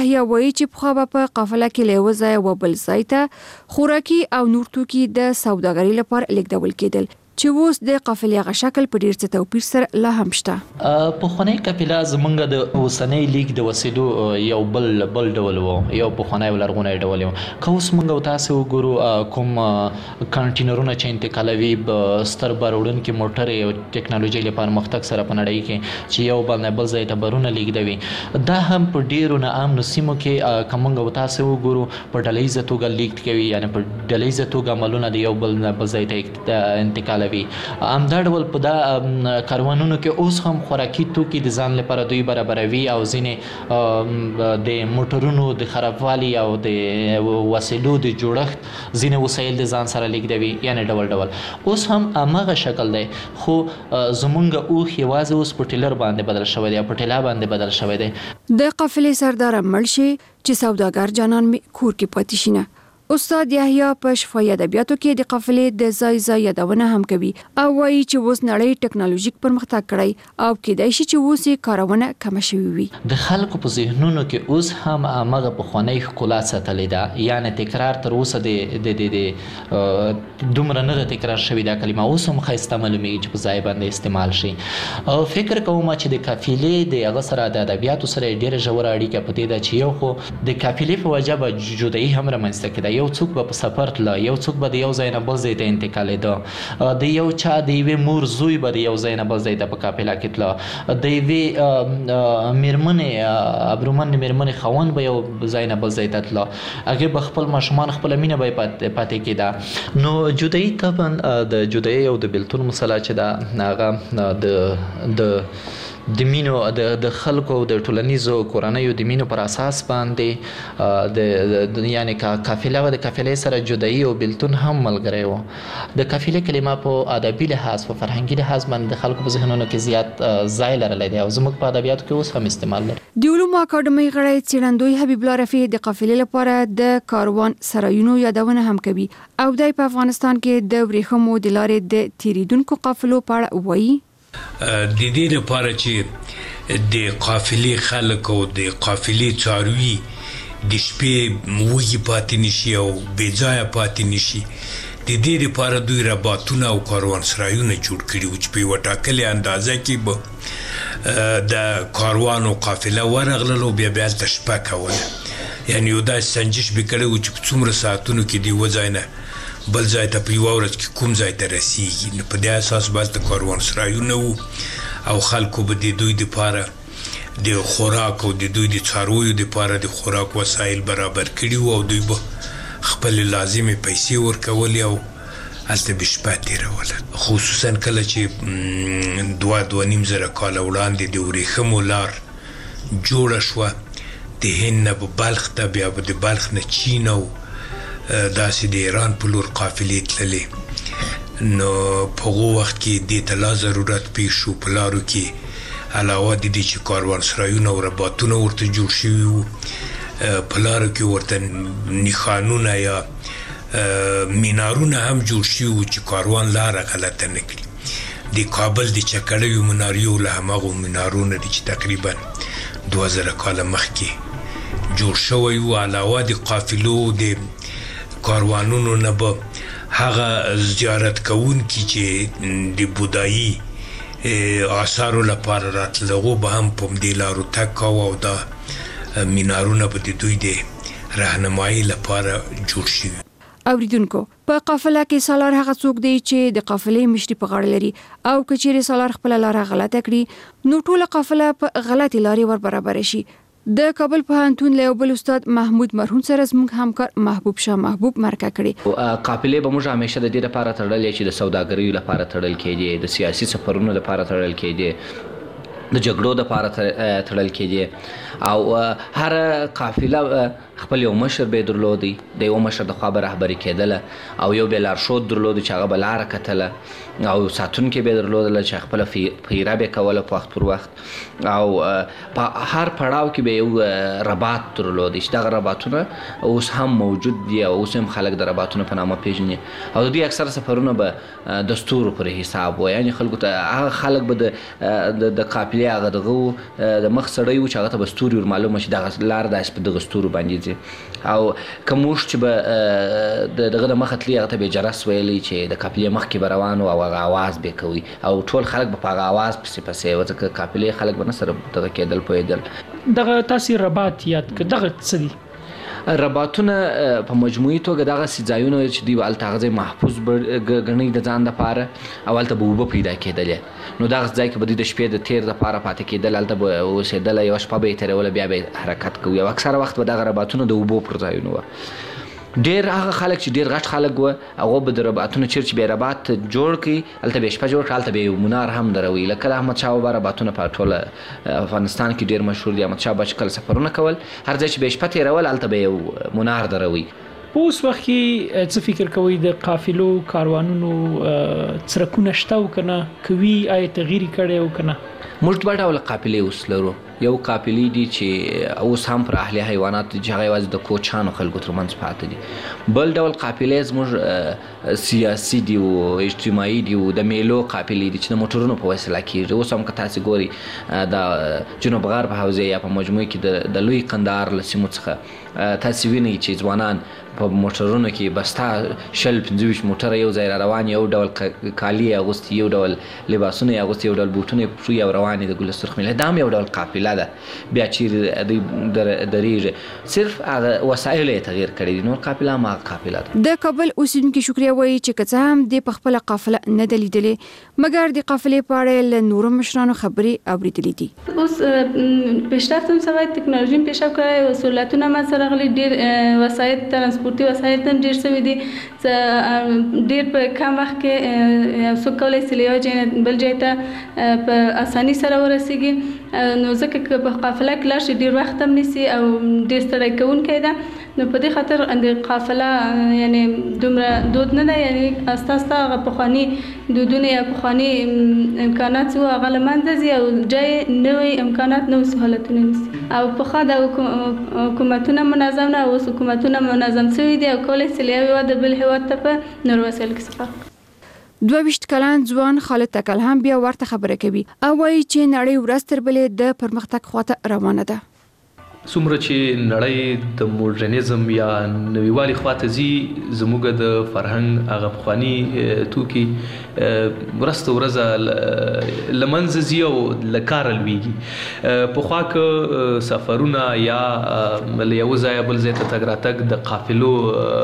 یحیی وایي چې پخوا په قافله کې له یو ځای و بل ځای ته خوراکي او نور توکي د سوداګرۍ لپاره لیږدول کېدل چې اوس د قافلې غ شکل په ډیر څه توپیر سره لا هم شته. په خونی قافله زمونږ د اوسنۍ لیک د وسیلو یو بل ډول وو، یو په خونی ولرغونی ډول وو. که اوس مونږ تاسو وګورو کوم کنټینرونه چې انتقالوي ستر باروړونکي موټرې او ټیکنالوژي لپاره مختک سره په نړۍ کې چې یو بل نه بل ځای ته بارونه لیږدوي، دا هم په ډیرو ناامنو سیمو کې که مونږ تاسو وګورو په ډلهیزه توګه لیږد کوي، یعنې په ډلهیزه توګه عملونه د یو بل نه بل ځای ته انتقال همدا ډول په دا کاروانونو کې اوس هم خوراکي توکي د ځان لپاره دوی برابروي او ځینې د موټرونو د خرابوالي او د وسیلو د جوړښت ځینې وسایل د ځان سره لیږدوي، یعنې ډول اوس هم هماغه شکل دی، خو زمونږ اوښ یوازې اوس په ټیلر باندې بدل شوی دی، په ټیلا باندې بدل شوی دی. د قافلې سردار مړ شي چې سوداګر جانان می کور کې پاتې شي نه. استاد یحیی په شفاهي ادبیاتو کې د قافلې د ځای یادونه هم کوي او وایي چې اوس نړۍ ټیکنالوژیک پرمختګ کړی او کېدای شي چې اوس یې کارونه کم شوي وي. د خلکو په ذهنونو کې اوس هم هغه پخوانی ښکلا ساتلې ده، یعنې تکرار تر اوسه د دومره نه ده تکرار شوې دا کلمه، اوس هم ښایسته معلومیږي چې په ځای باندې استعمال شي. فکر کوم چې د قافلې د هغه سره د ادبیاتو سره ډېره ژوره اړیکه په دې ده چې یو خو د قافلې په وجه به جدایي هم رامنځته کېده، یو څوک به په سفر تله، یو څوک به د یو ځای نه بل ځای ته انتقالېده، د یو چا د یوې مور زوی به د یو ځای نه بل ځای ته په قافله کې تله، د یوې میرمنې ابرومنې میرمنې خاوند به یو ځای نه بل ځای ته تله، هغې به خپل ماشومان خپله مینه به یې پاتې کېده. نو جدایي طبعا د جدایي او د بېلتون مسله چې ده هغه د مینو د خلکو د ټولنیزو کورنیو د مینو پر اساس باندې یعنی قافله و د قافلې سره جدایي او بېلتون هم ملګری و. د قافلې کلمه په ادبي لحاظ په فرهنګي لحاظ باندې د خلکو په ذهنونو کې زیات ځای لرلی دی او زموږ په ادبیاتو کې اوس هم استعمال لري. د علومو اکاډمۍ غړی څېړندوی حبیب الله رفیع د قافلې لپاره د کاروان سرایونو یادونه هم کوي او دای په افغانستان کې د ورېښمو د لارې د تیریدونکو قافلو په اړه وایي. د دې لپاره چې د قافلې خلک او د قافلې څاروي د شپې وږي پاتې نشي او بې ځایه پاتې نشي، د دې لپاره دوی رباطونه او کاروانسرایونه جوړ کړي وو چې په یوه ټاکلې اندازه کې به د کاروان او قافله ورغلل او بیا هلته شپه کوله، یعنې یو داسې سنجش به کړی و چې په څومره ساعتونو کې د یوه ځای نه بل ځای ته په یوه ورځ کې کوم ځای ته رسیږي. نو په دې اساس به هلته کاروانسرایونه وو او خلکو به د دوی دپاره د خوراک او د دوی د څارویو دپاره د خوراک وسایل برابر کړي وو او دوی به خپلې لازمې پیسې ورکولې او هلته به شپه تېروله. خصوصا کله چې 2.5 کاله وړاندې د ورېښمو لار جوړه شوه، د هند نه به بلخ ته، بیا به د بلخ نه چین او داسې د ایران په لور قافلې تللې، نو په هغو وخت کې دې ته لا ضرورت پیښ شو په لارو کې علاوه د دې چې کاروانسرایونه او رباطونه ورته جوړ شوي وو، په لارو کې ورته نښانونه یا مینارونه هم جوړ شوي وو چې کاروان لاره غلطه نه کړي. د کابل د چکړیو مناریو له هماغو مینارونه دي چې تقریبا 2000 کاله مخکې جوړ شوی وو. علاوه د قافلو د کاروانونو نه به هغه زیارت کوونکي چې د بودایي آثارو لپاره راتلل، هغو به هم په همدې لارو تګ کوه او دا مینارونه به د دوی د رهنمایي لپاره جوړ شوي. اوریدونکو، په قافله کې سالار هغه څوک دی چې د قافلې مشري په غاړه لري او که چیرې سالار خپله لاره غلطه کړي نو ټوله قافله په غلطې لارې ور برابره شي. د کابل پوهنتون له یو بل استاد محمود مرهون سره زموږ همکار محبوب شاه محبوب مرکه کړې. قافلې به موږ همیشه د دې لپاره تړلې چې د سوداګریو لپاره تړل کېدې، د سیاسي سفرونو لپاره تړل کېدې، د جګړو لپاره تړل کېدې او هر قافله خپل یو مشر به درلودي د یو مشر د خوا به رهبري کېدله او یو به لارښود درلودي چې هغه به لاره کتله او ساتونکي به درلودله چې خپله پیره به کوله په وخت پر وخت او په هر پړاو کې به یو رباط درلودي چې دغه رباطونه اوس هم موجود دي او اوس هم خلک د رباطونو په نامه پیژني او د دوی اکثره سفرونه به د ستورو پر حساب وي، یعنې خلکو ته هغه خلک به د قافلې هغه دغه د مخ سړی و چې هغه ته به ستوري ور معلومه چې دغه لار داسې په دغه ستورو باندې ځي او که موږ چې به دغه د مخه تلي هغه ته به جرس ویلی چې د قافلې مخکې به روان و او هغه اواز به کوي او ټول خلک به په هغه اواز پسې و ځکه قافلې خلک به نه سره دغه کېدل پوهېدل. دغه تاسې رباط یاد کړه، دغه څه دي؟ رباطونه په مجموعي توګه دغسې ځایونه چې دوی به هلته هغه ځای محفوظ ګڼي د ځان دپاره او هلته به اوبه پیدا کېدلې نو دغه ځای کې به دوی د شپې د تیر دپاره پاتې کېدل، هلته به اوسېدله، یوه شپه به یې تېروله، بیا به حرکت کوي او اکثره وخت به دغه رباطونه د اوبو پر ځایونه وه. ډېر هغه خلک چې ډېر غټ خلک وه هغه به د رباطونو چیرې چې به یې رباط جوړ کړي هلته به یې شپه جوړ کړه، هلته به یې منار هم دروي. لکه د احمدشاه بابا رباطونه په ټوله افغانستان کې ډېر مشهور دي. احمدشاه بابا چې کله سفرونه کول هر ځای چې به یې شپه تېرول هلته به یې منار دروي. په اوس وخت کې څه فکر کوئ د قافلو کاروانونو څرکونه شته او که نه، کوي آیا تغییر کړی او که نه؟ موږ دوه ډوله قافلې اوس لرو. یو قافلې دي چې اوس هم پر اهلي حیوانات دي چې هغه یوازې د کوچانو خلکو ترمنځ پاتې دي. بل ډول قافلې زموږ سیاسي دي او اجتماعي دي او د میلو قافلې دي چې د موټرونو په وسیله کېږي. اوس هم که تاسې ګورئ د جنوب غرب حوزې یا په مجموعي کې د لوی قندهار له سیمو څخه تاسې وینئ چې ځوانان په موټرونو کې بستا 15-20 موټره یو ځای را روان، یو ډول کالي یې اغوستي، یو ډول لباسونه یې اغوستي، یو ډول بوټونه یې پښو او روان دي د ګل سرخ میله. دا هم یو ډول قافله ده. بیا چیرې دوی درېږي، صرف هغه وسایل یې تغییر کړي دي، نور قافله هم هغه قافله ده. د کابل اوسیدونکي شکریه وایي چې که څه هم د په خپله قافله نه ده لیدلې مګر د قافلې په اړه له نورو مشرانو خبرې اورېدلې دي. اوس پیشرفت هم سوی، تکنالوژي هم پیشرفت کړی، سهولتونه هم سره راغلي، ډېر وسایل ترانسپورتي وسایل هم ډېر سوي دي، ډېر په کم وخت کې یو څوک کولی شي له یو ځای نه بل ځای ته په اساني سره ورسېږي. نو ځکه که په قافله کې لاړ شي ډېر وخت هم نیسي او ډېر ستړی کوونکی ده. نو په دې خاطر د قافله یعنې دومره دود نه ده، یعنې استا هغه پخواني دودونه یا پخواني امکانات وو هغه له منځه ځي او جای نوي امکانات نوي سهولتونه نیسي. او پخوا د حکومتونه منظم نه، اوس حکومتونه منظم شوي دي او کولی شي له یو هېواد بل هېواد ته په نورو وسایلو کې سفر کړي. 22 کلن ځوان خالد تکل هم بیا ورته خبره کوي او وایي چې نړۍ ورځ تر بلې د پرمختګ خواته روانه ده. څومره چې نړۍ د موډرنیزم یا نویوالي خواته ځي، زموږ د فرهنګ هغه پخواني توکي ورځ ورځ له منځه ځي او له کاره لویږي. پخوا که سفرونه یا له یوه ځایه بل ځای ته تګ راتګ د قافلو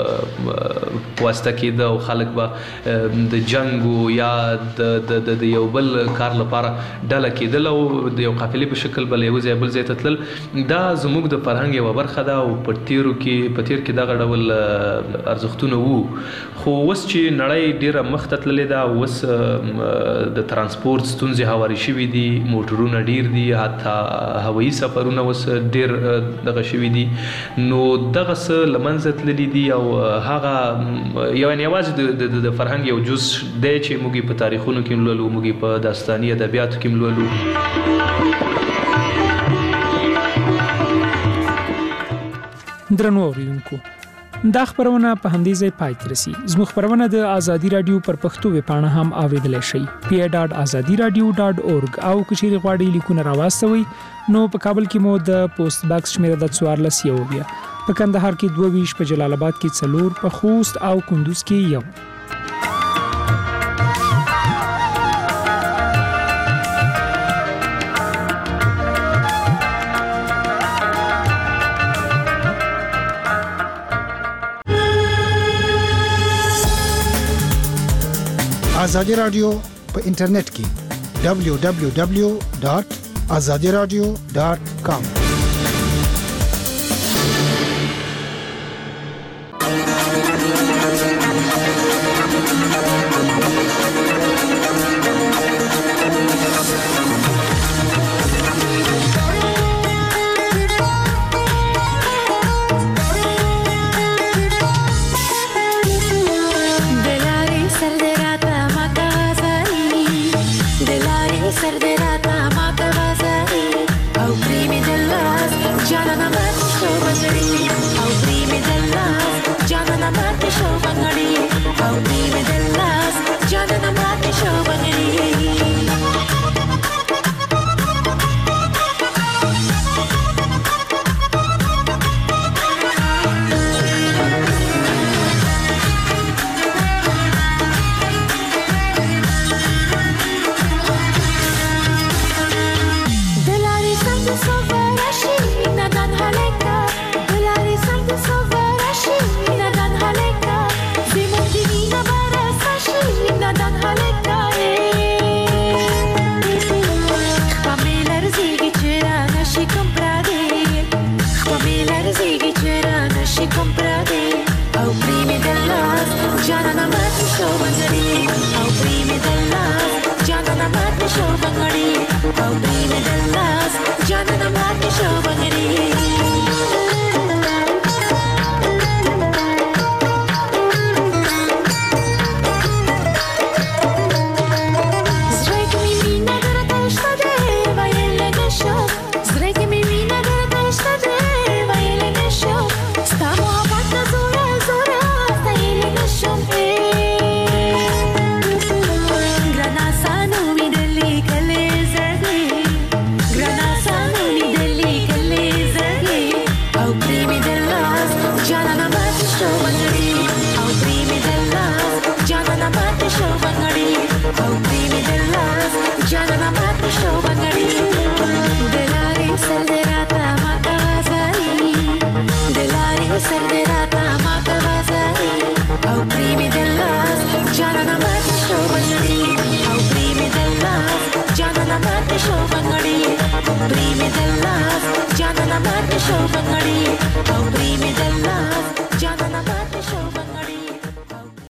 په واسطه کېده او خلک به د جنګ یا د یو بل کار لپاره ډله کېدل او د یو قافلې په شکل به له یوه ځایه بل ځای ته تلل. دا زموږ د فرهنګ یوه برخه ده او په تیر کې دغه ډول ارزښتونه وو. خو اوس چې نړۍ ډیره مخته تللې ده، اوس د ترانسپورت ستونزې هوارې شوي دي، موټرونه ډیر دي، حتی هوایي سفرونه اوس ډیر دغه شوي دي. نو دغه څه له منځه تللي دي او هغه یوازې د فرهنګ یو جز دی چې موږ په تاریخونو کې لولو، موږ په داستاني ادبیاتو کې لولو. درنو اوریدونکو، دا خبرونه په همدې ځای پای ته رسي. زموږ خبرونه د ازادي رادیو پر پښتو ویبپاڼه هم اوریدلای شئ، pa.azadiradio.org. او که چیرې غواړئ لیکونه راواستوئ نو په کابل کې مو د پوسټ باکس شمیره د 14 په کندهار کې 22، په جلال آباد کې 4، په خوست او کندوز کې 1. آزادی رادیو په انټرنیټ کې www.azadiradio.com. شو بنګړي او پریم دلاس جانانا مات شو بنګړي او پریم دلاس جانانا مات شو بنګړي Show bangadi, oh, prime dalla.